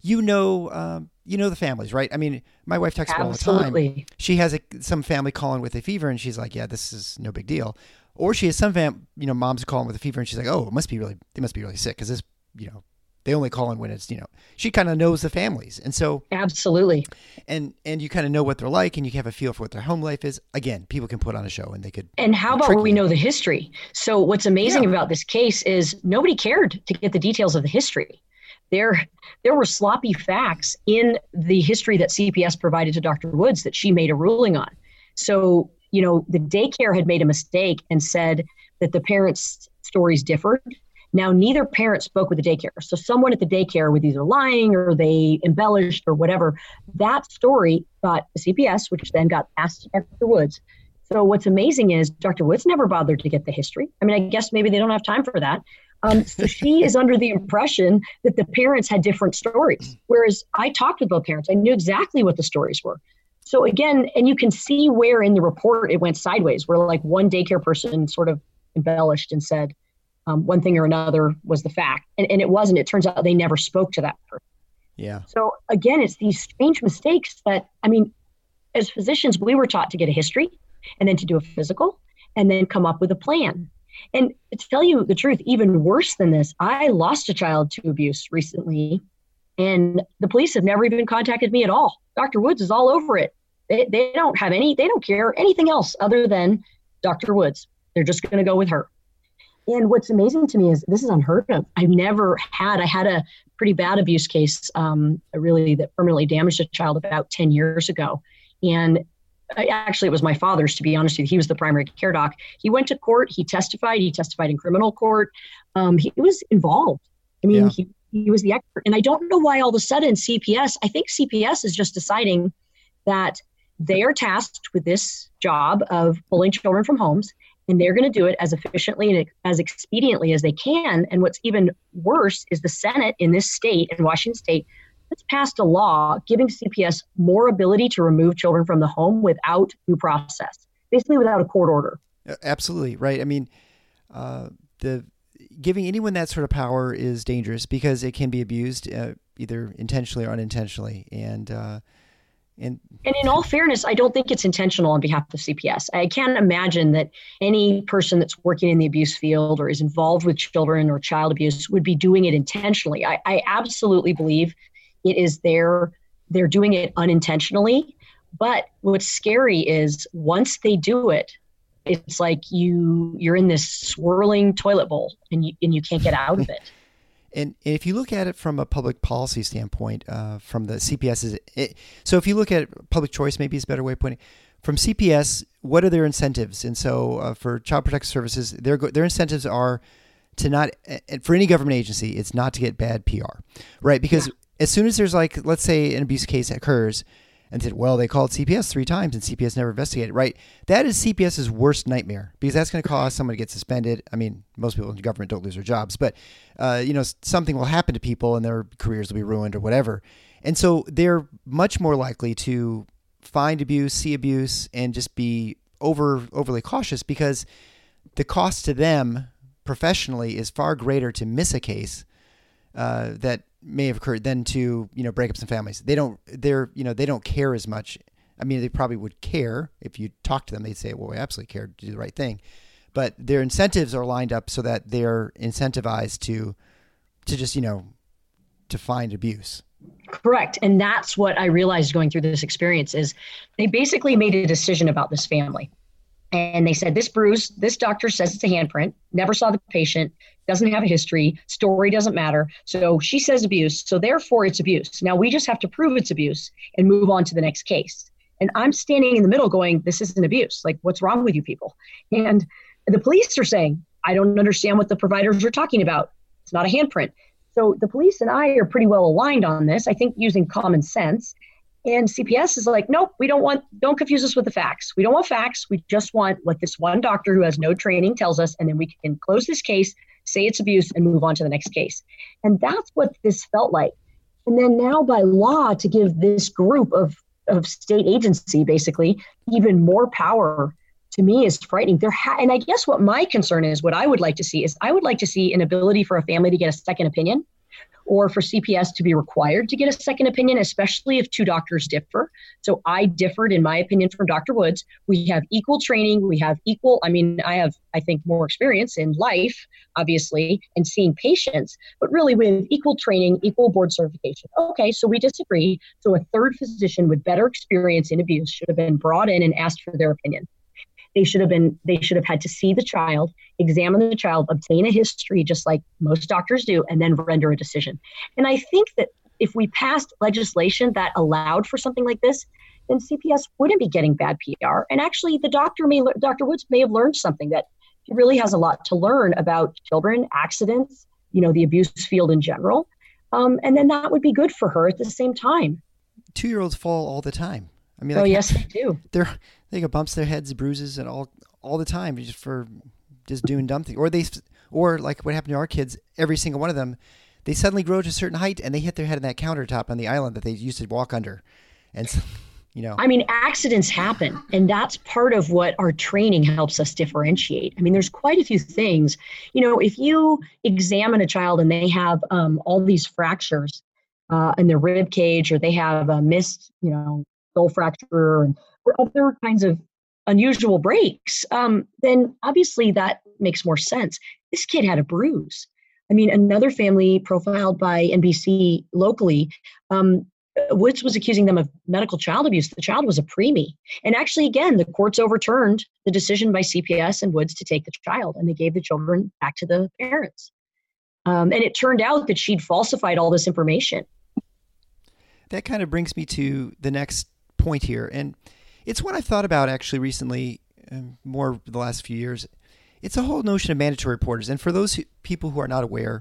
the families, right? I mean, my wife texts me all the time. She has some family calling with a fever, and she's like, "Yeah, this is no big deal." Or she has some moms calling with a fever, and she's like, "Oh, they must be really sick because this, they only call in when it's, she kind of knows the families. And so absolutely. And you kind of know what they're like, and you have a feel for what their home life is. Again, people can put on a show and they could. And how about we know the history? So what's amazing about this case is nobody cared to get the details of the history. There were sloppy facts in the history that CPS provided to Dr. Woods that she made a ruling on. So, the daycare had made a mistake and said that the parents' stories differed. Now, neither parent spoke with the daycare. So someone at the daycare was either lying or they embellished or whatever. That story got the CPS, which then got passed to Dr. Woods. So what's amazing is Dr. Woods never bothered to get the history. I mean, I guess maybe they don't have time for that. So she is under the impression that the parents had different stories, whereas I talked with both parents. I knew exactly what the stories were. So again, and you can see where in the report it went sideways, where like one daycare person sort of embellished and said, one thing or another was the fact. And it wasn't. It turns out they never spoke to that person. Yeah. So again, it's these strange mistakes that, I mean, as physicians, we were taught to get a history and then to do a physical and then come up with a plan. And to tell you the truth, even worse than this, I lost a child to abuse recently, and the police have never even contacted me at all. Dr. Woods is all over it. They don't care anything else other than Dr. Woods. They're just going to go with her. And what's amazing to me is this is unheard of. I had a pretty bad abuse case, that permanently damaged a child about 10 years ago. And actually, it was my father's, to be honest with you. He was the primary care doc. He went to court. He testified in criminal court. He was involved. I mean, he was the expert. And I don't know why all of a sudden I think CPS is just deciding that they are tasked with this job of pulling children from homes, and they're going to do it as efficiently and as expediently as they can. And what's even worse is the Senate in this state, in Washington State, has passed a law giving CPS more ability to remove children from the home without due process, basically without a court order. Absolutely, right. I mean, giving anyone that sort of power is dangerous because it can be abused either intentionally or unintentionally. And in all fairness, I don't think it's intentional on behalf of CPS. I can't imagine that any person that's working in the abuse field or is involved with children or child abuse would be doing it intentionally. I absolutely believe it is they're doing it unintentionally. But what's scary is once they do it, it's like you're in this swirling toilet bowl and you can't get out of it. And if you look at it from a public policy standpoint, from the CPS's, so if you look at public choice, maybe is a better way of putting it. From CPS, what are their incentives? And so for Child Protective Services, their incentives are to not, for any government agency, it's not to get bad PR, right? Because as soon as there's like, let's say an abuse case occurs, and said, well, they called CPS 3 times and CPS never investigated, right? That is CPS's worst nightmare because that's going to cause someone to get suspended. I mean, most people in the government don't lose their jobs, but something will happen to people and their careers will be ruined or whatever. And so they're much more likely to find abuse, see abuse, and just be overly cautious because the cost to them professionally is far greater to miss a case that may have occurred than to, break up some families. They don't care as much. I mean, they probably would care if you talk to them. They'd say, well, we absolutely care to do the right thing. But their incentives are lined up so that they're incentivized to just, to find abuse. Correct. And that's what I realized going through this experience is they basically made a decision about this family. And they said, this bruise, this doctor says it's a handprint, never saw the patient, doesn't have a history, story doesn't matter. So she says abuse. So therefore it's abuse. Now we just have to prove it's abuse and move on to the next case. And I'm standing in the middle going, this isn't abuse. Like, what's wrong with you people? And the police are saying, I don't understand what the providers are talking about. It's not a handprint. So the police and I are pretty well aligned on this, I think using common sense. And CPS is like, nope, don't confuse us with the facts. We don't want facts. We just want what this one doctor who has no training tells us, and then we can close this case, say it's abuse, and move on to the next case. And that's what this felt like. And then now by law, to give this group of state agency, basically, even more power, to me is frightening. And I guess what my concern is, what I would like to see is I would like to see an ability for a family to get a second opinion, or for CPS to be required to get a second opinion, especially if two doctors differ. So I differed, in my opinion, from Dr. Woods. We have equal training. We have equal, I have, I think, more experience in life, obviously, and seeing patients, but really with equal training, equal board certification. Okay, so we disagree. So a third physician with better experience in abuse should have been brought in and asked for their opinion. They should have had to see the child, examine the child, obtain a history, just like most doctors do, and then render a decision. And I think that if we passed legislation that allowed for something like this, then CPS wouldn't be getting bad PR. And actually, Dr. Woods may have learned something, that he really has a lot to learn about children, accidents, the abuse field in general. And then that would be good for her at the same time. 2-year-olds fall all the time. Yes, they do. They get bumps, their heads, bruises, and all the time for just doing dumb things. Or like what happened to our kids, every single one of them, they suddenly grow to a certain height and they hit their head on that countertop on the island that they used to walk under. And so, accidents happen, and that's part of what our training helps us differentiate. There's quite a few things. If you examine a child and they have all these fractures in their rib cage, or they have a missed, skull fracture, or other kinds of unusual breaks, then obviously that makes more sense. This kid had a bruise. Another family profiled by NBC locally, Woods was accusing them of medical child abuse. The child was a preemie. And actually, again, the courts overturned the decision by CPS and Woods to take the child, and they gave the children back to the parents. And it turned out that she'd falsified all this information. That kind of brings me to the next point here. And it's what I've thought about actually recently, more the last few years. It's a whole notion of mandatory reporters. And for those people who are not aware,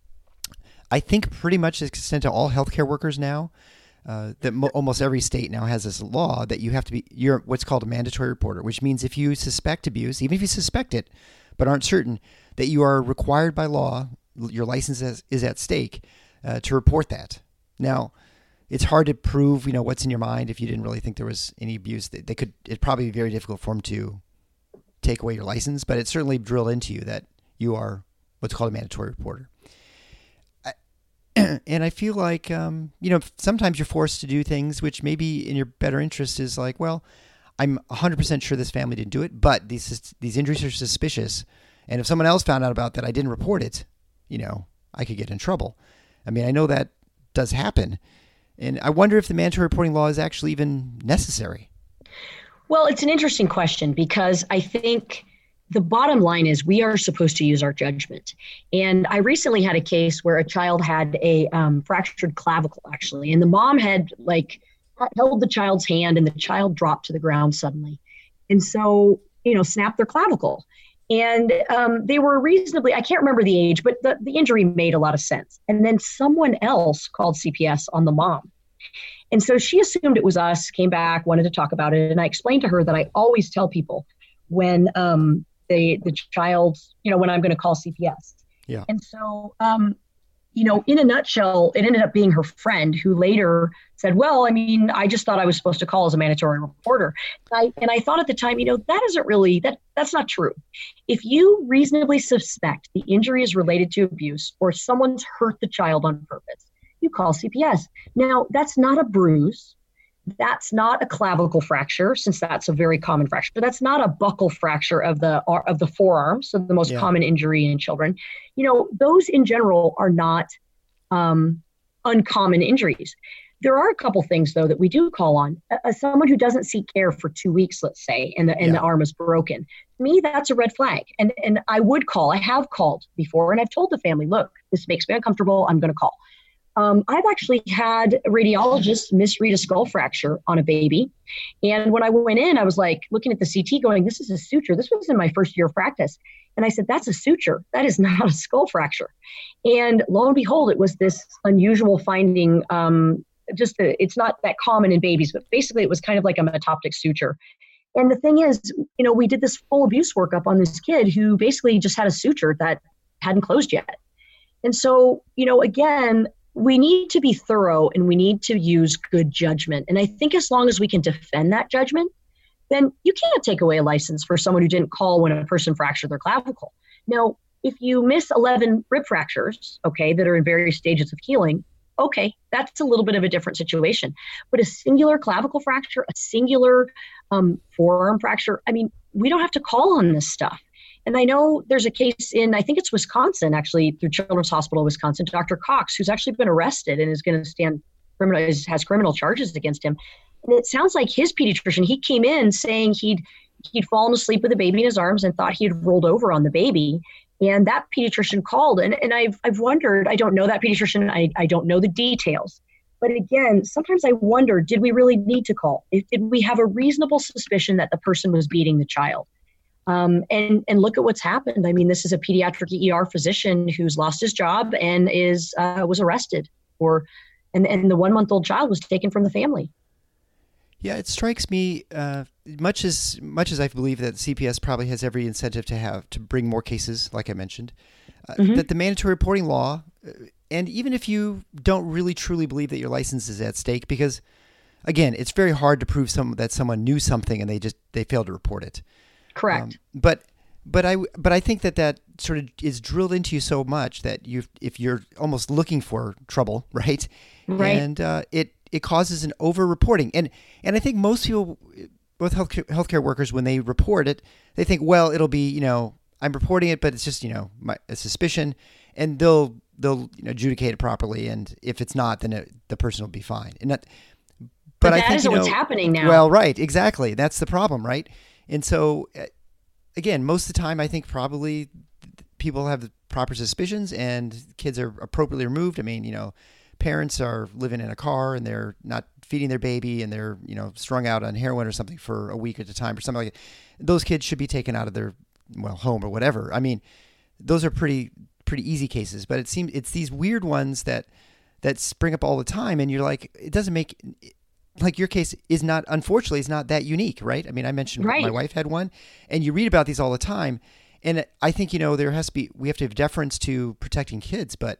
I think pretty much to the extent to all healthcare workers now, that almost every state now has this law that you have to be, you're what's called a mandatory reporter, which means if you suspect abuse, even if you suspect it, but aren't certain, that you are required by law, your license is at stake, to report that. Now, it's hard to prove, what's in your mind if you didn't really think there was any abuse. It'd probably be very difficult for them to take away your license, but it's certainly drilled into you that you are what's called a mandatory reporter. And I feel like, sometimes you're forced to do things which maybe in your better interest is like, well, I'm 100% sure this family didn't do it, but these injuries are suspicious. And if someone else found out about that, I didn't report it, I could get in trouble. I know that does happen. And I wonder if the mandatory reporting law is actually even necessary. Well, it's an interesting question, because I think the bottom line is we are supposed to use our judgment. And I recently had a case where a child had a fractured clavicle, actually. And the mom had held the child's hand, and the child dropped to the ground suddenly. And so, snapped their clavicle. And they were reasonably, I can't remember the age, but the injury made a lot of sense. And then someone else called CPS on the mom. And so she assumed it was us, came back, wanted to talk about it. And I explained to her that I always tell people when the child, when I'm going to call CPS. Yeah. And so, in a nutshell, it ended up being her friend who later said, well, I just thought I was supposed to call as a mandatory reporter. And I thought at the time, that isn't really, that's not true. If you reasonably suspect the injury is related to abuse, or someone's hurt the child on purpose, you call CPS. Now, that's not a bruise. That's not a clavicle fracture, since that's a very common fracture. That's not a buccal fracture of the forearm, so the most common injury in children. Those in general are not uncommon injuries. There are a couple things, though, that we do call on. Someone who doesn't seek care for 2 weeks, let's say, and the arm is broken. To me, that's a red flag. And I have called before, and I've told the family, look, this makes me uncomfortable. I'm going to call. I've actually had a radiologist misread a skull fracture on a baby. And when I went in, I was looking at the CT going, this is a suture. This was in my first year of practice. And I said, that's a suture. That is not a skull fracture. And lo and behold, it was this unusual finding it's not that common in babies, but basically it was kind of like a metoptic suture. And the thing is, we did this full abuse workup on this kid who basically just had a suture that hadn't closed yet. And so, again, we need to be thorough and we need to use good judgment. And I think as long as we can defend that judgment, then you can't take away a license for someone who didn't call when a person fractured their clavicle. Now, if you miss 11 rib fractures, that are in various stages of healing, that's a little bit of a different situation. But a singular clavicle fracture, a singular forearm fracture, we don't have to call on this stuff. And I know there's a case in, I think it's Wisconsin, actually, through Children's Hospital of Wisconsin, Dr. Cox, who's actually been arrested and is going to stand has criminal charges against him. And it sounds like his pediatrician, he came in saying he'd fallen asleep with a baby in his arms and thought he had rolled over on the baby. And that pediatrician called. And I've wondered, I don't know that pediatrician, I don't know the details. But again, sometimes I wonder, did we really need to call? Did we have a reasonable suspicion that the person was beating the child? And look at what's happened. This is a pediatric ER physician who's lost his job and was arrested and the 1-month-old child was taken from the family. Yeah, it strikes me, much as I believe that CPS probably has every incentive to bring more cases, like I mentioned, that the mandatory reporting law, and even if you don't really truly believe that your license is at stake, because again, it's very hard to prove that someone knew something and they failed to report it. Correct. But I think that sort of is drilled into you so much that if you're almost looking for trouble, right? Right. And it causes an over-reporting. And I think most people, both healthcare workers, when they report it, they think, well, it'll be, I'm reporting it, but it's just, a suspicion, and they'll adjudicate it properly. And if it's not, then the person will be fine. But I think, that isn't what's happening now. Well, right, exactly. That's the problem, right? And so, again, most of the time, I think probably people have the proper suspicions and kids are appropriately removed. Parents are living in a car and they're not feeding their baby and they're, strung out on heroin or something for a week at a time or something like that. Those kids should be taken out of their, home or whatever. Those are pretty easy cases, but it seems it's these weird ones that spring up all the time. And you're like, it doesn't make, like your case unfortunately is not that unique, right? I mentioned my wife had one, and you read about these all the time. And I think, we have to have deference to protecting kids, but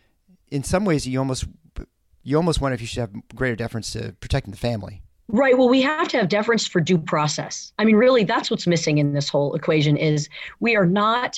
in some ways, you almost wonder if you should have greater deference to protecting the family. Right. Well, we have to have deference for due process. Really, that's what's missing in this whole equation is we are not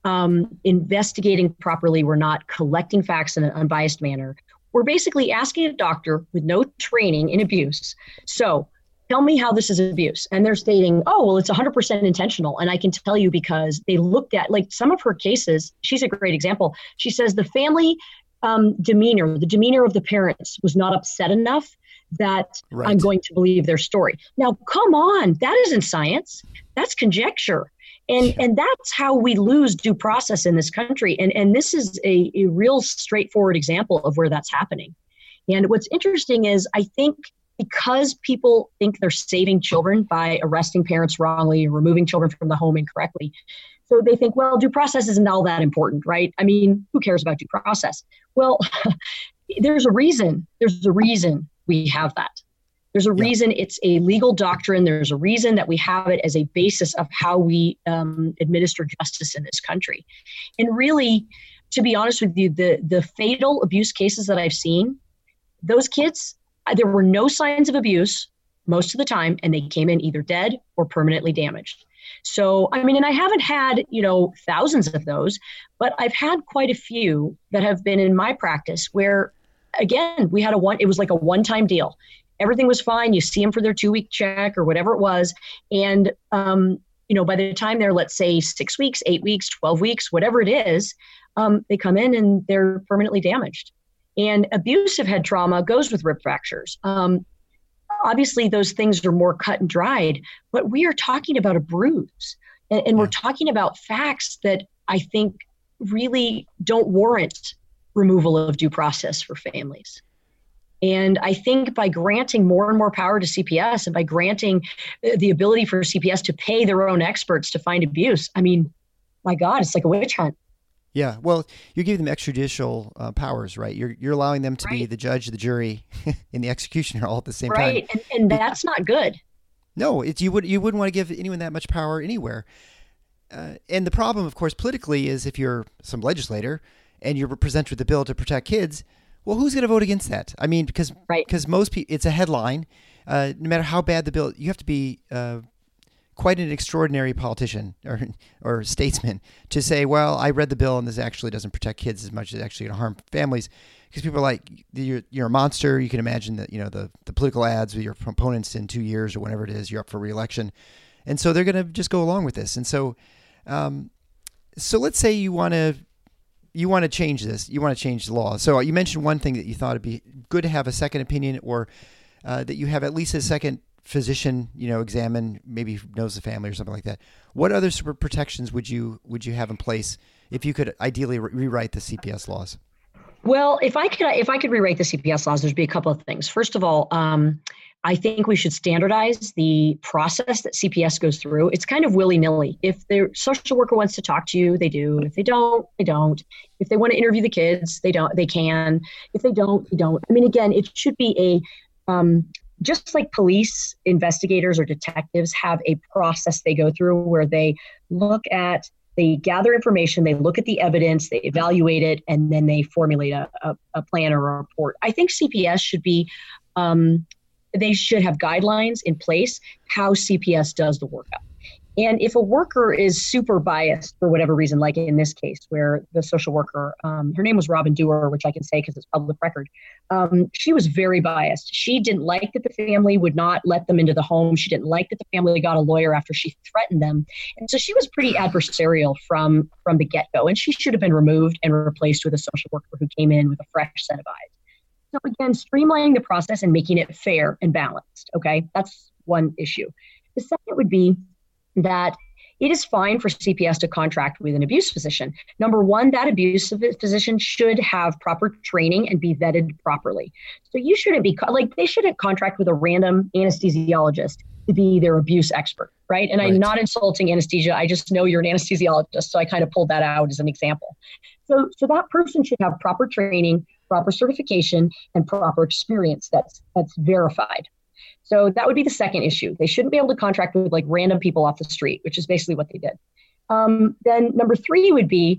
investigating properly. We're not collecting facts in an unbiased manner. We're basically asking a doctor with no training in abuse. So tell me how this is abuse. And they're stating, oh, well, it's 100% intentional. And I can tell you because they looked at some of her cases. She's a great example. She says the family demeanor, the demeanor of the parents was not upset enough that I'm going to believe their story. Now, come on, that isn't science. That's conjecture. And that's how we lose due process in this country. And this is a real straightforward example of where that's happening. And what's interesting is I think because people think they're saving children by arresting parents wrongly, removing children from the home incorrectly, so they think, well, due process isn't all that important, right? Who cares about due process? Well, there's a reason. There's a reason we have that. There's a reason it's a legal doctrine. There's a reason that we have it as a basis of how we administer justice in this country. And really, to be honest with you, the fatal abuse cases that I've seen, those kids, there were no signs of abuse most of the time, and they came in either dead or permanently damaged. So, and I haven't had, thousands of those, but I've had quite a few that have been in my practice where, again, we had it was like a one-time deal. Everything was fine. You see them for their 2-week check or whatever it was. And, by the time they're, let's say 6 weeks, 8 weeks, 12 weeks, whatever it is, they come in and they're permanently damaged. And abusive head trauma goes with rib fractures. Obviously, those things are more cut and dried, but we are talking about a bruise. And we're talking about facts that I think really don't warrant removal of due process for families. And I think by granting more and more power to CPS and by granting the ability for CPS to pay their own experts to find abuse, my God, it's like a witch hunt. Yeah, well, you're giving them extrajudicial powers, right? You're allowing them to be the judge, the jury, and the executioner all at the same time. Right, and that's not good. No, you wouldn't want to give anyone that much power anywhere. And the problem, of course, politically is if you're some legislator and you're presented with a bill to protect kids, well, who's going to vote against that? I mean, because most people, it's a headline. No matter how bad the bill, you have to be quite an extraordinary politician or statesman to say, well, I read the bill and this actually doesn't protect kids as much as it's actually going to harm families. Because people are like, you're a monster. You can imagine that, the political ads with your opponents in 2 years or whenever it is, you're up for re-election. And so they're going to just go along with this. And so, so let's say you want to change this. You want to change the law. So you mentioned one thing that you thought it'd be good to have a second opinion, or that you have at least a second physician, examine, maybe knows the family or something like that. What other sort of protections would you have in place if you could ideally rewrite the CPS laws? Well, if I could rewrite the CPS laws, there'd be a couple of things. First of all, I think we should standardize the process that CPS goes through. It's kind of willy-nilly. If the social worker wants to talk to you, they do. If they don't, they don't. If they want to interview the kids, they can. If they don't, they don't. I mean, again, it should be just like police investigators or detectives have a process they go through where they gather information, they look at the evidence, they evaluate it, and then they formulate a plan or a report. I think CPS should be, they should have guidelines in place how CPS does the workup. And if a worker is super biased for whatever reason, like in this case where the social worker, her name was Robin Dewar, which I can say because it's public record. She was very biased. She didn't like that the family would not let them into the home. She didn't like that the family got a lawyer after she threatened them. And so she was pretty adversarial from the get-go. And she should have been removed and replaced with a social worker who came in with a fresh set of eyes. So again, streamlining the process and making it fair and balanced. Okay, that's one issue. The second would be that it is fine for CPS to contract with an abuse physician. Number one, that abuse physician should have proper training and be vetted properly. So you shouldn't be they shouldn't contract with a random anesthesiologist to be their abuse expert, right? And I'm not insulting anesthesia. I just know you're an anesthesiologist. So I kind of pulled that out as an example. So that person should have proper training, proper certification, and proper experience that's verified. So that would be the second issue. They shouldn't be able to contract with random people off the street, which is basically what they did. Then number three would be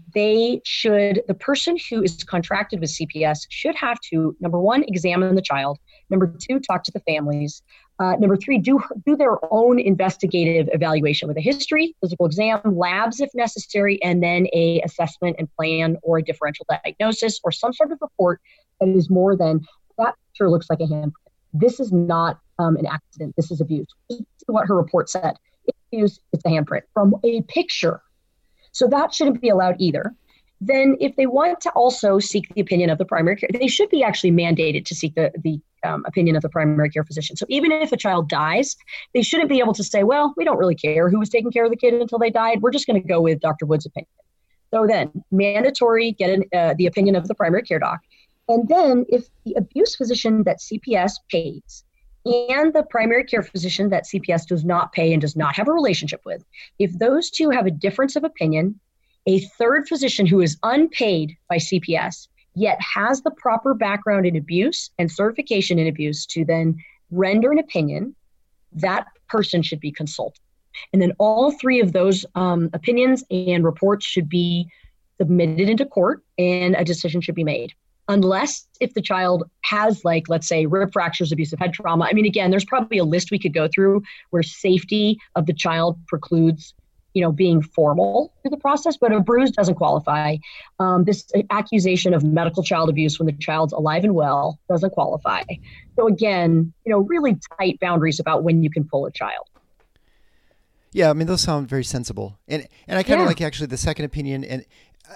the person who is contracted with CPS should have to, number one, examine the child. Number two, talk to the families. Number three, do their own investigative evaluation with a history, physical exam, labs if necessary, and then a assessment and plan or a differential diagnosis or some sort of report that is more than, that sure looks like a handprint. This is not an accident. This is abuse. This is what her report said. It's abuse, it's a handprint from a picture. So that shouldn't be allowed either. Then if they want to also seek the opinion of the primary care, they should be actually mandated to seek the opinion of the primary care physician. So even if a child dies, they shouldn't be able to say, well, we don't really care who was taking care of the kid until they died. We're just going to go with Dr. Wood's opinion. So then mandatory, get the opinion of the primary care doc. And then if the abuse physician that CPS pays and the primary care physician that CPS does not pay and does not have a relationship with, if those two have a difference of opinion, a third physician who is unpaid by CPS yet has the proper background in abuse and certification in abuse to then render an opinion, that person should be consulted. And then all three of those opinions and reports should be submitted into court and a decision should be made. Unless if the child has let's say rib fractures, abusive head trauma. I mean, again, there's probably a list we could go through where safety of the child precludes, being formal through the process, but a bruise doesn't qualify. This accusation of medical child abuse when the child's alive and well doesn't qualify. So again, really tight boundaries about when you can pull a child. Yeah, I mean, those sound very sensible. And I kind of like actually the second opinion. And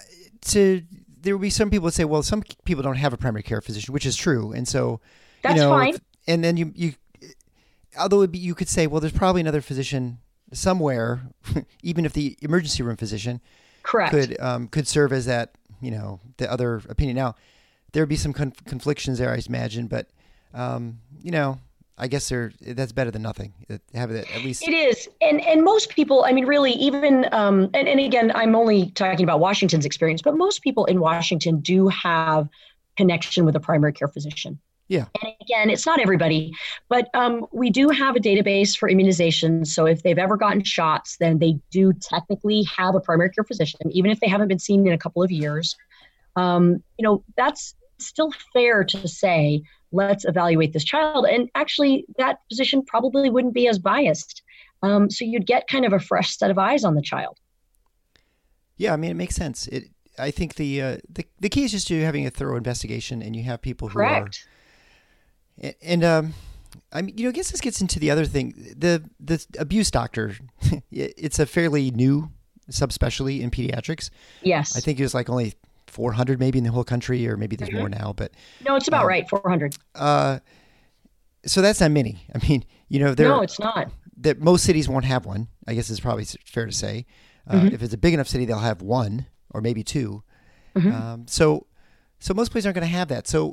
there will be some people that say, well, some people don't have a primary care physician, which is true. And so, that's fine. And then you although you could say, well, there's probably another physician somewhere, even if the emergency room physician could serve as that, the other opinion. Now, there would be some conflictions there, I imagine, but, I guess that's better than nothing. Have it at least. It is. And most people, I mean, really, even, and again, I'm only talking about Washington's experience, but most people in Washington do have connection with a primary care physician. Yeah. And again, it's not everybody, but we do have a database for immunizations. So if they've ever gotten shots, then they do technically have a primary care physician, even if they haven't been seen in a couple of years. That's still fair to say, let's evaluate this child. And actually, that physician probably wouldn't be as biased. So you'd get kind of a fresh set of eyes on the child. Yeah, I mean, it makes sense. I think the key is just to having a thorough investigation, and you have people who Correct. And I mean, I guess this gets into the other thing. The abuse doctor, it's a fairly new subspecialty in pediatrics. Yes. I think it was like only 400 maybe in the whole country, or maybe there's more now. But no, it's about right, 400. So that's not many. I mean, no, it's not. That most cities won't have one, I guess is probably fair to say. If it's a big enough city, they'll have one or maybe two. So most places aren't going to have that. So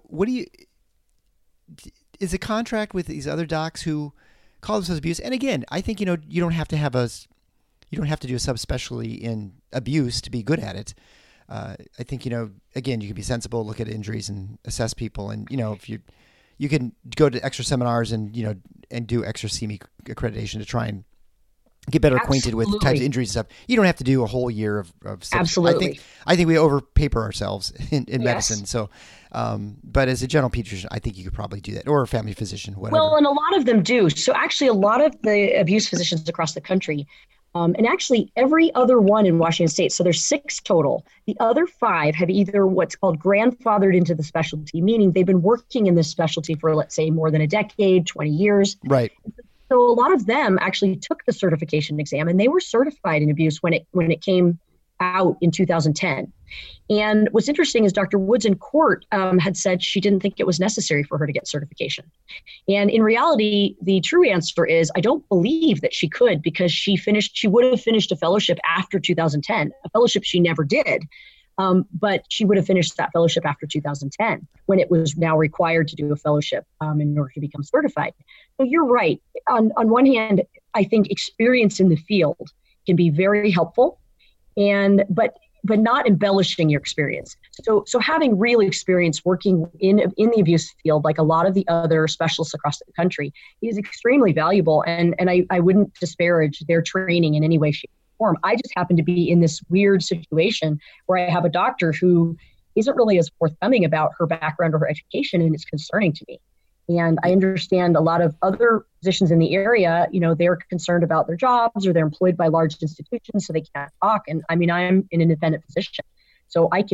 is a contract with these other docs who call themselves abuse? And again, I think, you don't have to do a subspecialty in abuse to be good at it. I think, again, you can be sensible, look at injuries and assess people. And, if you can go to extra seminars and do extra CME accreditation to try and get better acquainted with types of injuries and stuff. You don't have to do a whole year of stuff. Absolutely. I think we overpaper ourselves in medicine. So, but as a general pediatrician, I think you could probably do that, or a family physician, whatever. Well, and a lot of them do. So actually, a lot of the abuse physicians across the country, and actually every other one in Washington State, so there's 6 total. The other 5 have either what's called grandfathered into the specialty, meaning they've been working in this specialty for, let's say, more than a decade, 20 years. Right. So a lot of them actually took the certification exam, and they were certified in abuse when it came out in 2010. And what's interesting is Dr. Woods in court had said she didn't think it was necessary for her to get certification. And in reality, the true answer is I don't believe that she could, because she would have finished a fellowship after 2010, a fellowship she never did. But she would have finished that fellowship after 2010, when it was now required to do a fellowship in order to become certified. So you're right. On one hand, I think experience in the field can be very helpful, but not embellishing your experience. So having real experience working in the abuse field, like a lot of the other specialists across the country, is extremely valuable. And I wouldn't disparage their training in any way, shape, or form. I just happen to be in this weird situation where I have a doctor who isn't really as forthcoming about her background or her education, and it's concerning to me. And I understand a lot of other physicians in the area, they're concerned about their jobs, or they're employed by large institutions, so they can't talk. And I mean, I'm an independent physician. So I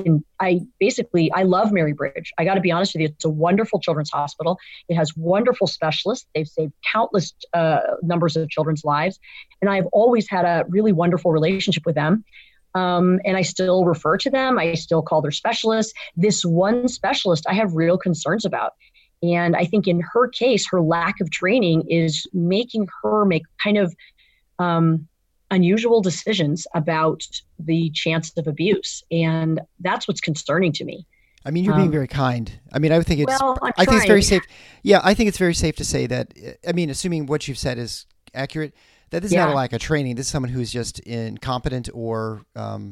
love Mary Bridge. I got to be honest with you. It's a wonderful children's hospital. It has wonderful specialists. They've saved countless numbers of children's lives. And I've always had a really wonderful relationship with them. And I still refer to them. I still call their specialists. This one specialist I have real concerns about. And I think in her case, her lack of training is making her make kind of unusual decisions about the chance of abuse. And that's what's concerning to me. I mean, you're being very kind. I mean, I think I'm I think it's trying. very safe. Yeah, I think it's very safe to say that, I mean, assuming what you've said is accurate, that this is not a lack of training. This is someone who's just incompetent or,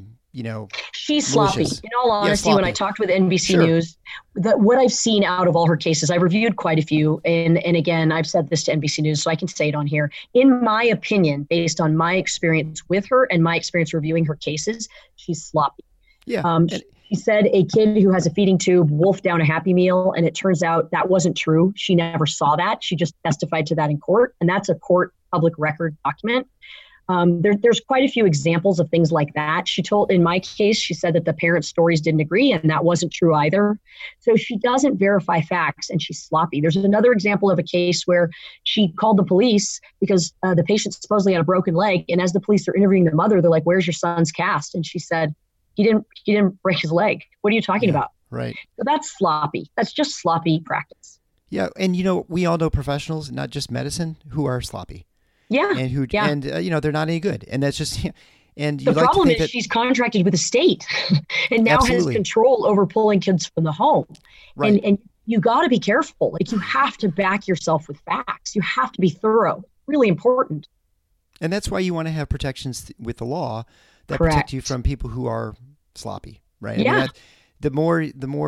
she's sloppy. malicious. In all honesty, when I talked with NBC Sure. News, what I've seen out of all her cases, I've reviewed quite a few. And again, I've said this to NBC News, so I can say it on here. In my opinion, based on my experience with her and my experience reviewing her cases, she's sloppy. Yeah. She said a kid who has a feeding tube wolfed down a Happy Meal, and it turns out that wasn't true. She never saw that. She just testified to that in court, and that's a court public record document. There's quite a few examples of things like that. In my case, she said that the parents' stories didn't agree, and that wasn't true either. So she doesn't verify facts, and she's sloppy. There's another example of a case where she called the police because the patient supposedly had a broken leg, and as the police are interviewing the mother, they're like, "Where's your son's cast?" And she said, He didn't break his leg. What are you talking about? Right. So that's sloppy. That's just sloppy practice. Yeah. And, we all know professionals, not just medicine, who are sloppy. Yeah. And they're not any good. And that's just, and the problem is she's contracted with the state and now Absolutely. has control over pulling kids from the home. Right. And you got to be careful. Like, you have to back yourself with facts. You have to be thorough. Really important. And that's why you want to have protections with the law that Correct. protect you from people who are sloppy, right? Yeah. I mean, the more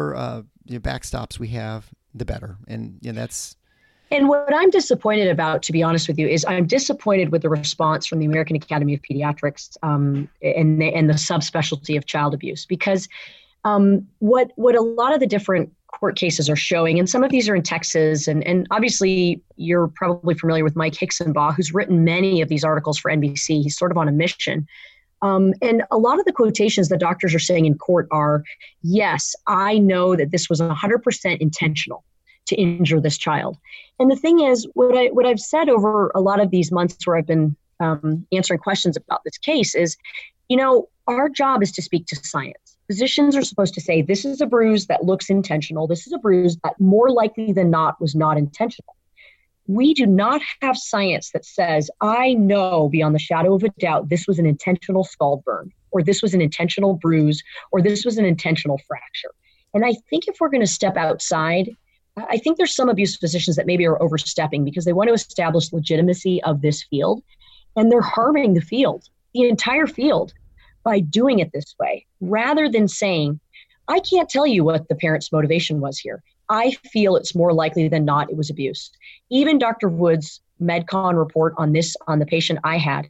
backstops we have, the better. And that's. And what I'm disappointed about, to be honest with you, is I'm disappointed with the response from the American Academy of Pediatrics and the subspecialty of child abuse, because what a lot of the different court cases are showing, and some of these are in Texas, and obviously you're probably familiar with Mike Hixenbaugh, who's written many of these articles for NBC. He's sort of on a mission. And a lot of the quotations that doctors are saying in court are, yes, I know that this was 100% intentional to injure this child. And the thing is, what I've said over a lot of these months where I've been answering questions about this case is, our job is to speak to science. Physicians are supposed to say, this is a bruise that looks intentional. This is a bruise that more likely than not was not intentional. We do not have science that says, I know beyond the shadow of a doubt, this was an intentional scald burn, or this was an intentional bruise, or this was an intentional fracture. And I think if we're going to step outside, I think there's some abuse physicians that maybe are overstepping because they want to establish legitimacy of this field, and they're harming the field, the entire field, by doing it this way, rather than saying, I can't tell you what the parent's motivation was here. I feel it's more likely than not it was abuse. Even Dr. Wood's MedCon report on the patient I had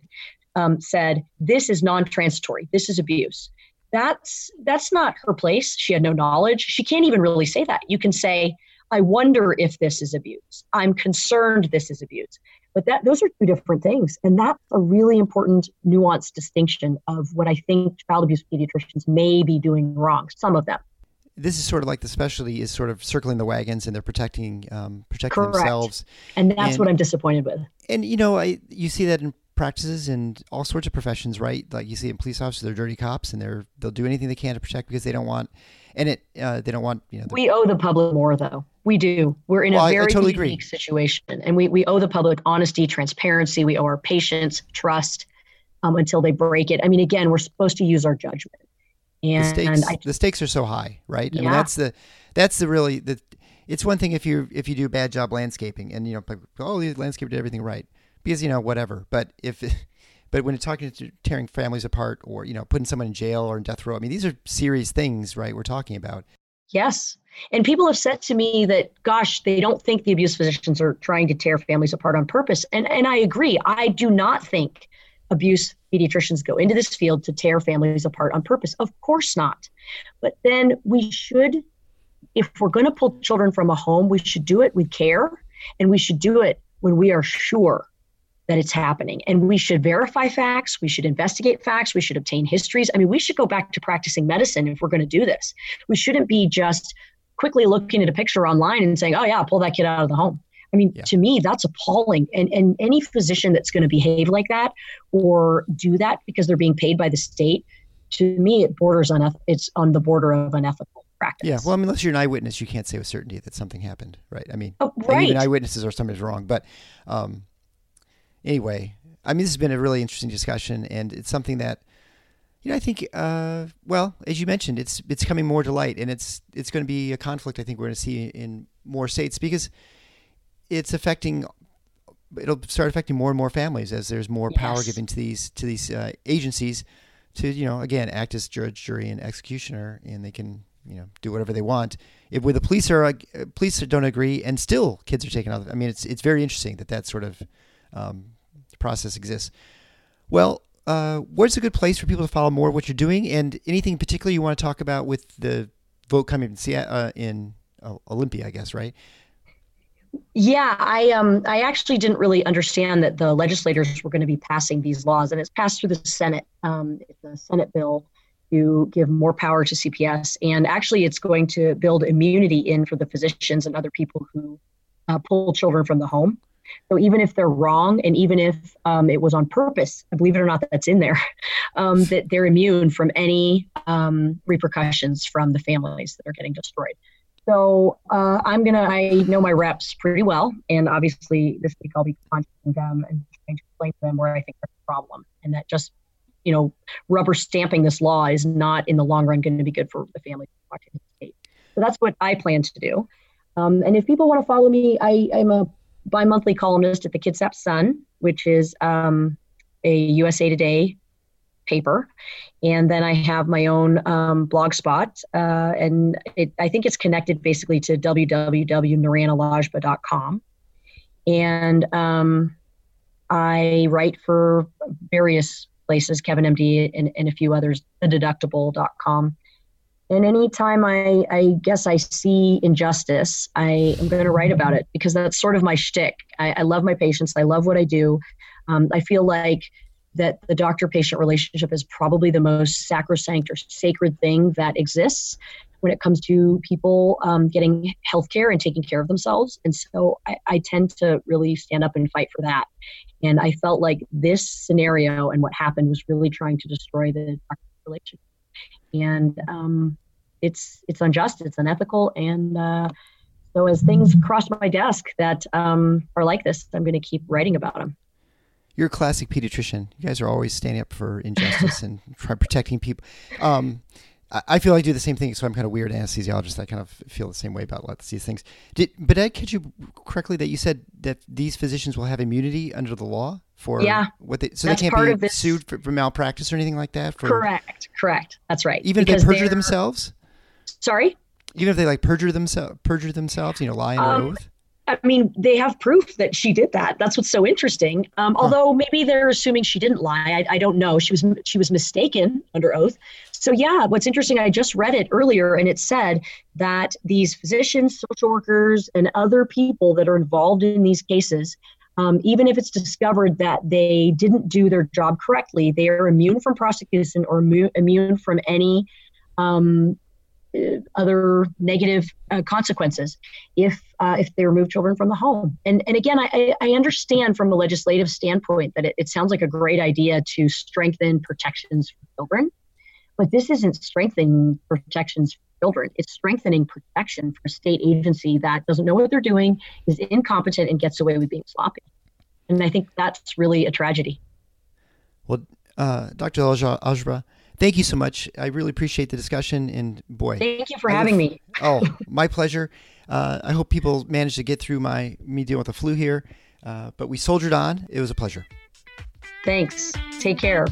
said, this is non-transitory. This is abuse. That's not her place. She had no knowledge. She can't even really say that. You can say, I wonder if this is abuse. I'm concerned this is abuse. But those are two different things. And that's a really important nuanced distinction of what I think child abuse pediatricians may be doing wrong, some of them. This is sort of like the specialty is sort of circling the wagons, and they're protecting Correct. themselves. And that's what I'm disappointed with. And, you see that in practices and all sorts of professions, right? Like you see in police officers, they're dirty cops, and they'll do anything they can to protect because they don't want, they don't want, We owe the public more, though. We do. We're in a very totally unique situation. And we owe the public honesty, transparency. We owe our patients trust until they break it. I mean, again, we're supposed to use our judgment. And the stakes are so high, right? Yeah. I mean, that's the really it's one thing if you do a bad job landscaping and the landscaper did everything right because whatever. But when it's talking to tearing families apart or putting someone in jail or in death row, I mean, these are serious things, right? We're talking about. Yes. And people have said to me that, gosh, they don't think the abuse physicians are trying to tear families apart on purpose. And I agree. I do not think abuse pediatricians go into this field to tear families apart on purpose. Of course not. But then we should, if we're going to pull children from a home, we should do it with care, and we should do it when we are sure that it's happening. And we should verify facts. We should investigate facts. We should obtain histories. I mean, we should go back to practicing medicine if we're going to do this. We shouldn't be just quickly looking at a picture online and saying, oh yeah, pull that kid out of the home. I mean, To me, that's appalling. And any physician that's going to behave like that or do that because they're being paid by the state, to me, it's on the border of unethical practice. Yeah. Well, I mean, unless you're an eyewitness, you can't say with certainty that something happened, right? I mean, right. Even eyewitnesses are sometimes wrong. But anyway, I mean, this has been a really interesting discussion, and it's something that, I think, as you mentioned, it's coming more to light, and it's going to be a conflict I think we're going to see in more states because it'll start affecting more and more families as there's more power given to these agencies to, again, act as judge, jury, and executioner, and they can, do whatever they want. Where the police don't agree, and still kids are taken out. I mean, it's very interesting that sort of process exists. Well, where's a good place for people to follow more of what you're doing, and anything in particular you want to talk about with the vote coming in Olympia, I guess, right? Yeah, I actually didn't really understand that the legislators were going to be passing these laws, and it's passed through the Senate. It's a Senate bill to give more power to CPS, and actually it's going to build immunity in for the physicians and other people who pull children from the home. So even if they're wrong, and even if it was on purpose, believe it or not, that's in there, that they're immune from any repercussions from the families that are getting destroyed. So I know my reps pretty well, and obviously this week I'll be contacting them and trying to explain to them where I think there's a problem, and that just, rubber stamping this law is not in the long run going to be good for the families watching the state. So that's what I plan to do. And if people want to follow me, I'm a bi-monthly columnist at the Kitsap Sun, which is a USA Today paper. And then I have my own blog spot, and I think it's connected basically to www.niranalajba.com. And I write for various places, Kevin MD and a few others, thedeductible.com. And anytime I guess I see injustice, I am going to write about it because that's sort of my shtick. I love my patients. I love what I do. I feel like that the doctor-patient relationship is probably the most sacrosanct or sacred thing that exists when it comes to people getting healthcare and taking care of themselves. And so I tend to really stand up and fight for that. And I felt like this scenario and what happened was really trying to destroy the doctor relationship. And it's unjust, it's unethical. And so as things cross my desk that are like this, I'm going to keep writing about them. You're a classic pediatrician. You guys are always standing up for injustice and protecting people. I feel I do the same thing, so I'm kind of weird anesthesiologist. I kind of feel the same way about lots of these things. But did I catch you correctly that you said that these physicians will have immunity under the law for what they can't be sued for malpractice or anything like that? Correct. That's right. Even if they perjure themselves? Sorry? Even if they perjure themselves, lie under oath? I mean, they have proof that she did that. That's what's so interesting. Although maybe they're assuming she didn't lie. I don't know. She was mistaken under oath. So yeah, what's interesting, I just read it earlier and it said that these physicians, social workers, and other people that are involved in these cases, even if it's discovered that they didn't do their job correctly, they are immune from prosecution or immune from any other negative consequences if they remove children from the home. And again, I understand from a legislative standpoint that it sounds like a great idea to strengthen protections for children, but this isn't strengthening protections for children. It's strengthening protection for a state agency that doesn't know what they're doing, is incompetent, and gets away with being sloppy. And I think that's really a tragedy. Well, Dr. Alajba, thank you so much. I really appreciate the discussion, and boy, thank you for having me. Oh, my pleasure. I hope people managed to get through me dealing with the flu here, but we soldiered on. It was a pleasure. Thanks. Take care.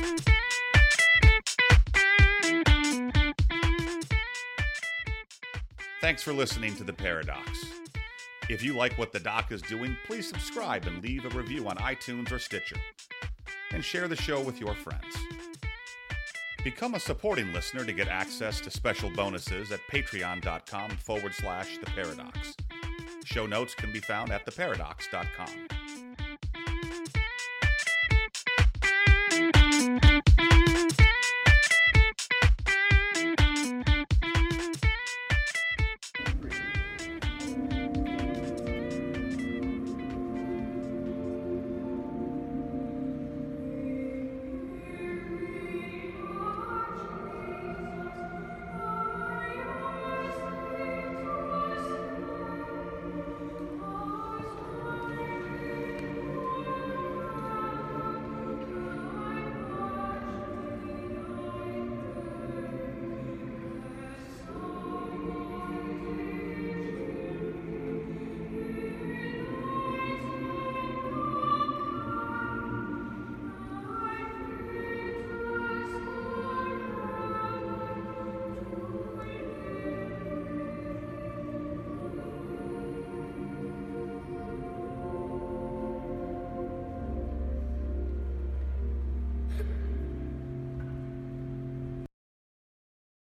Thanks for listening to The Paradox. If you like what the doc is doing, please subscribe and leave a review on iTunes or Stitcher. And share the show with your friends. Become a supporting listener to get access to special bonuses at patreon.com/theparadox. Show notes can be found at theparadox.com.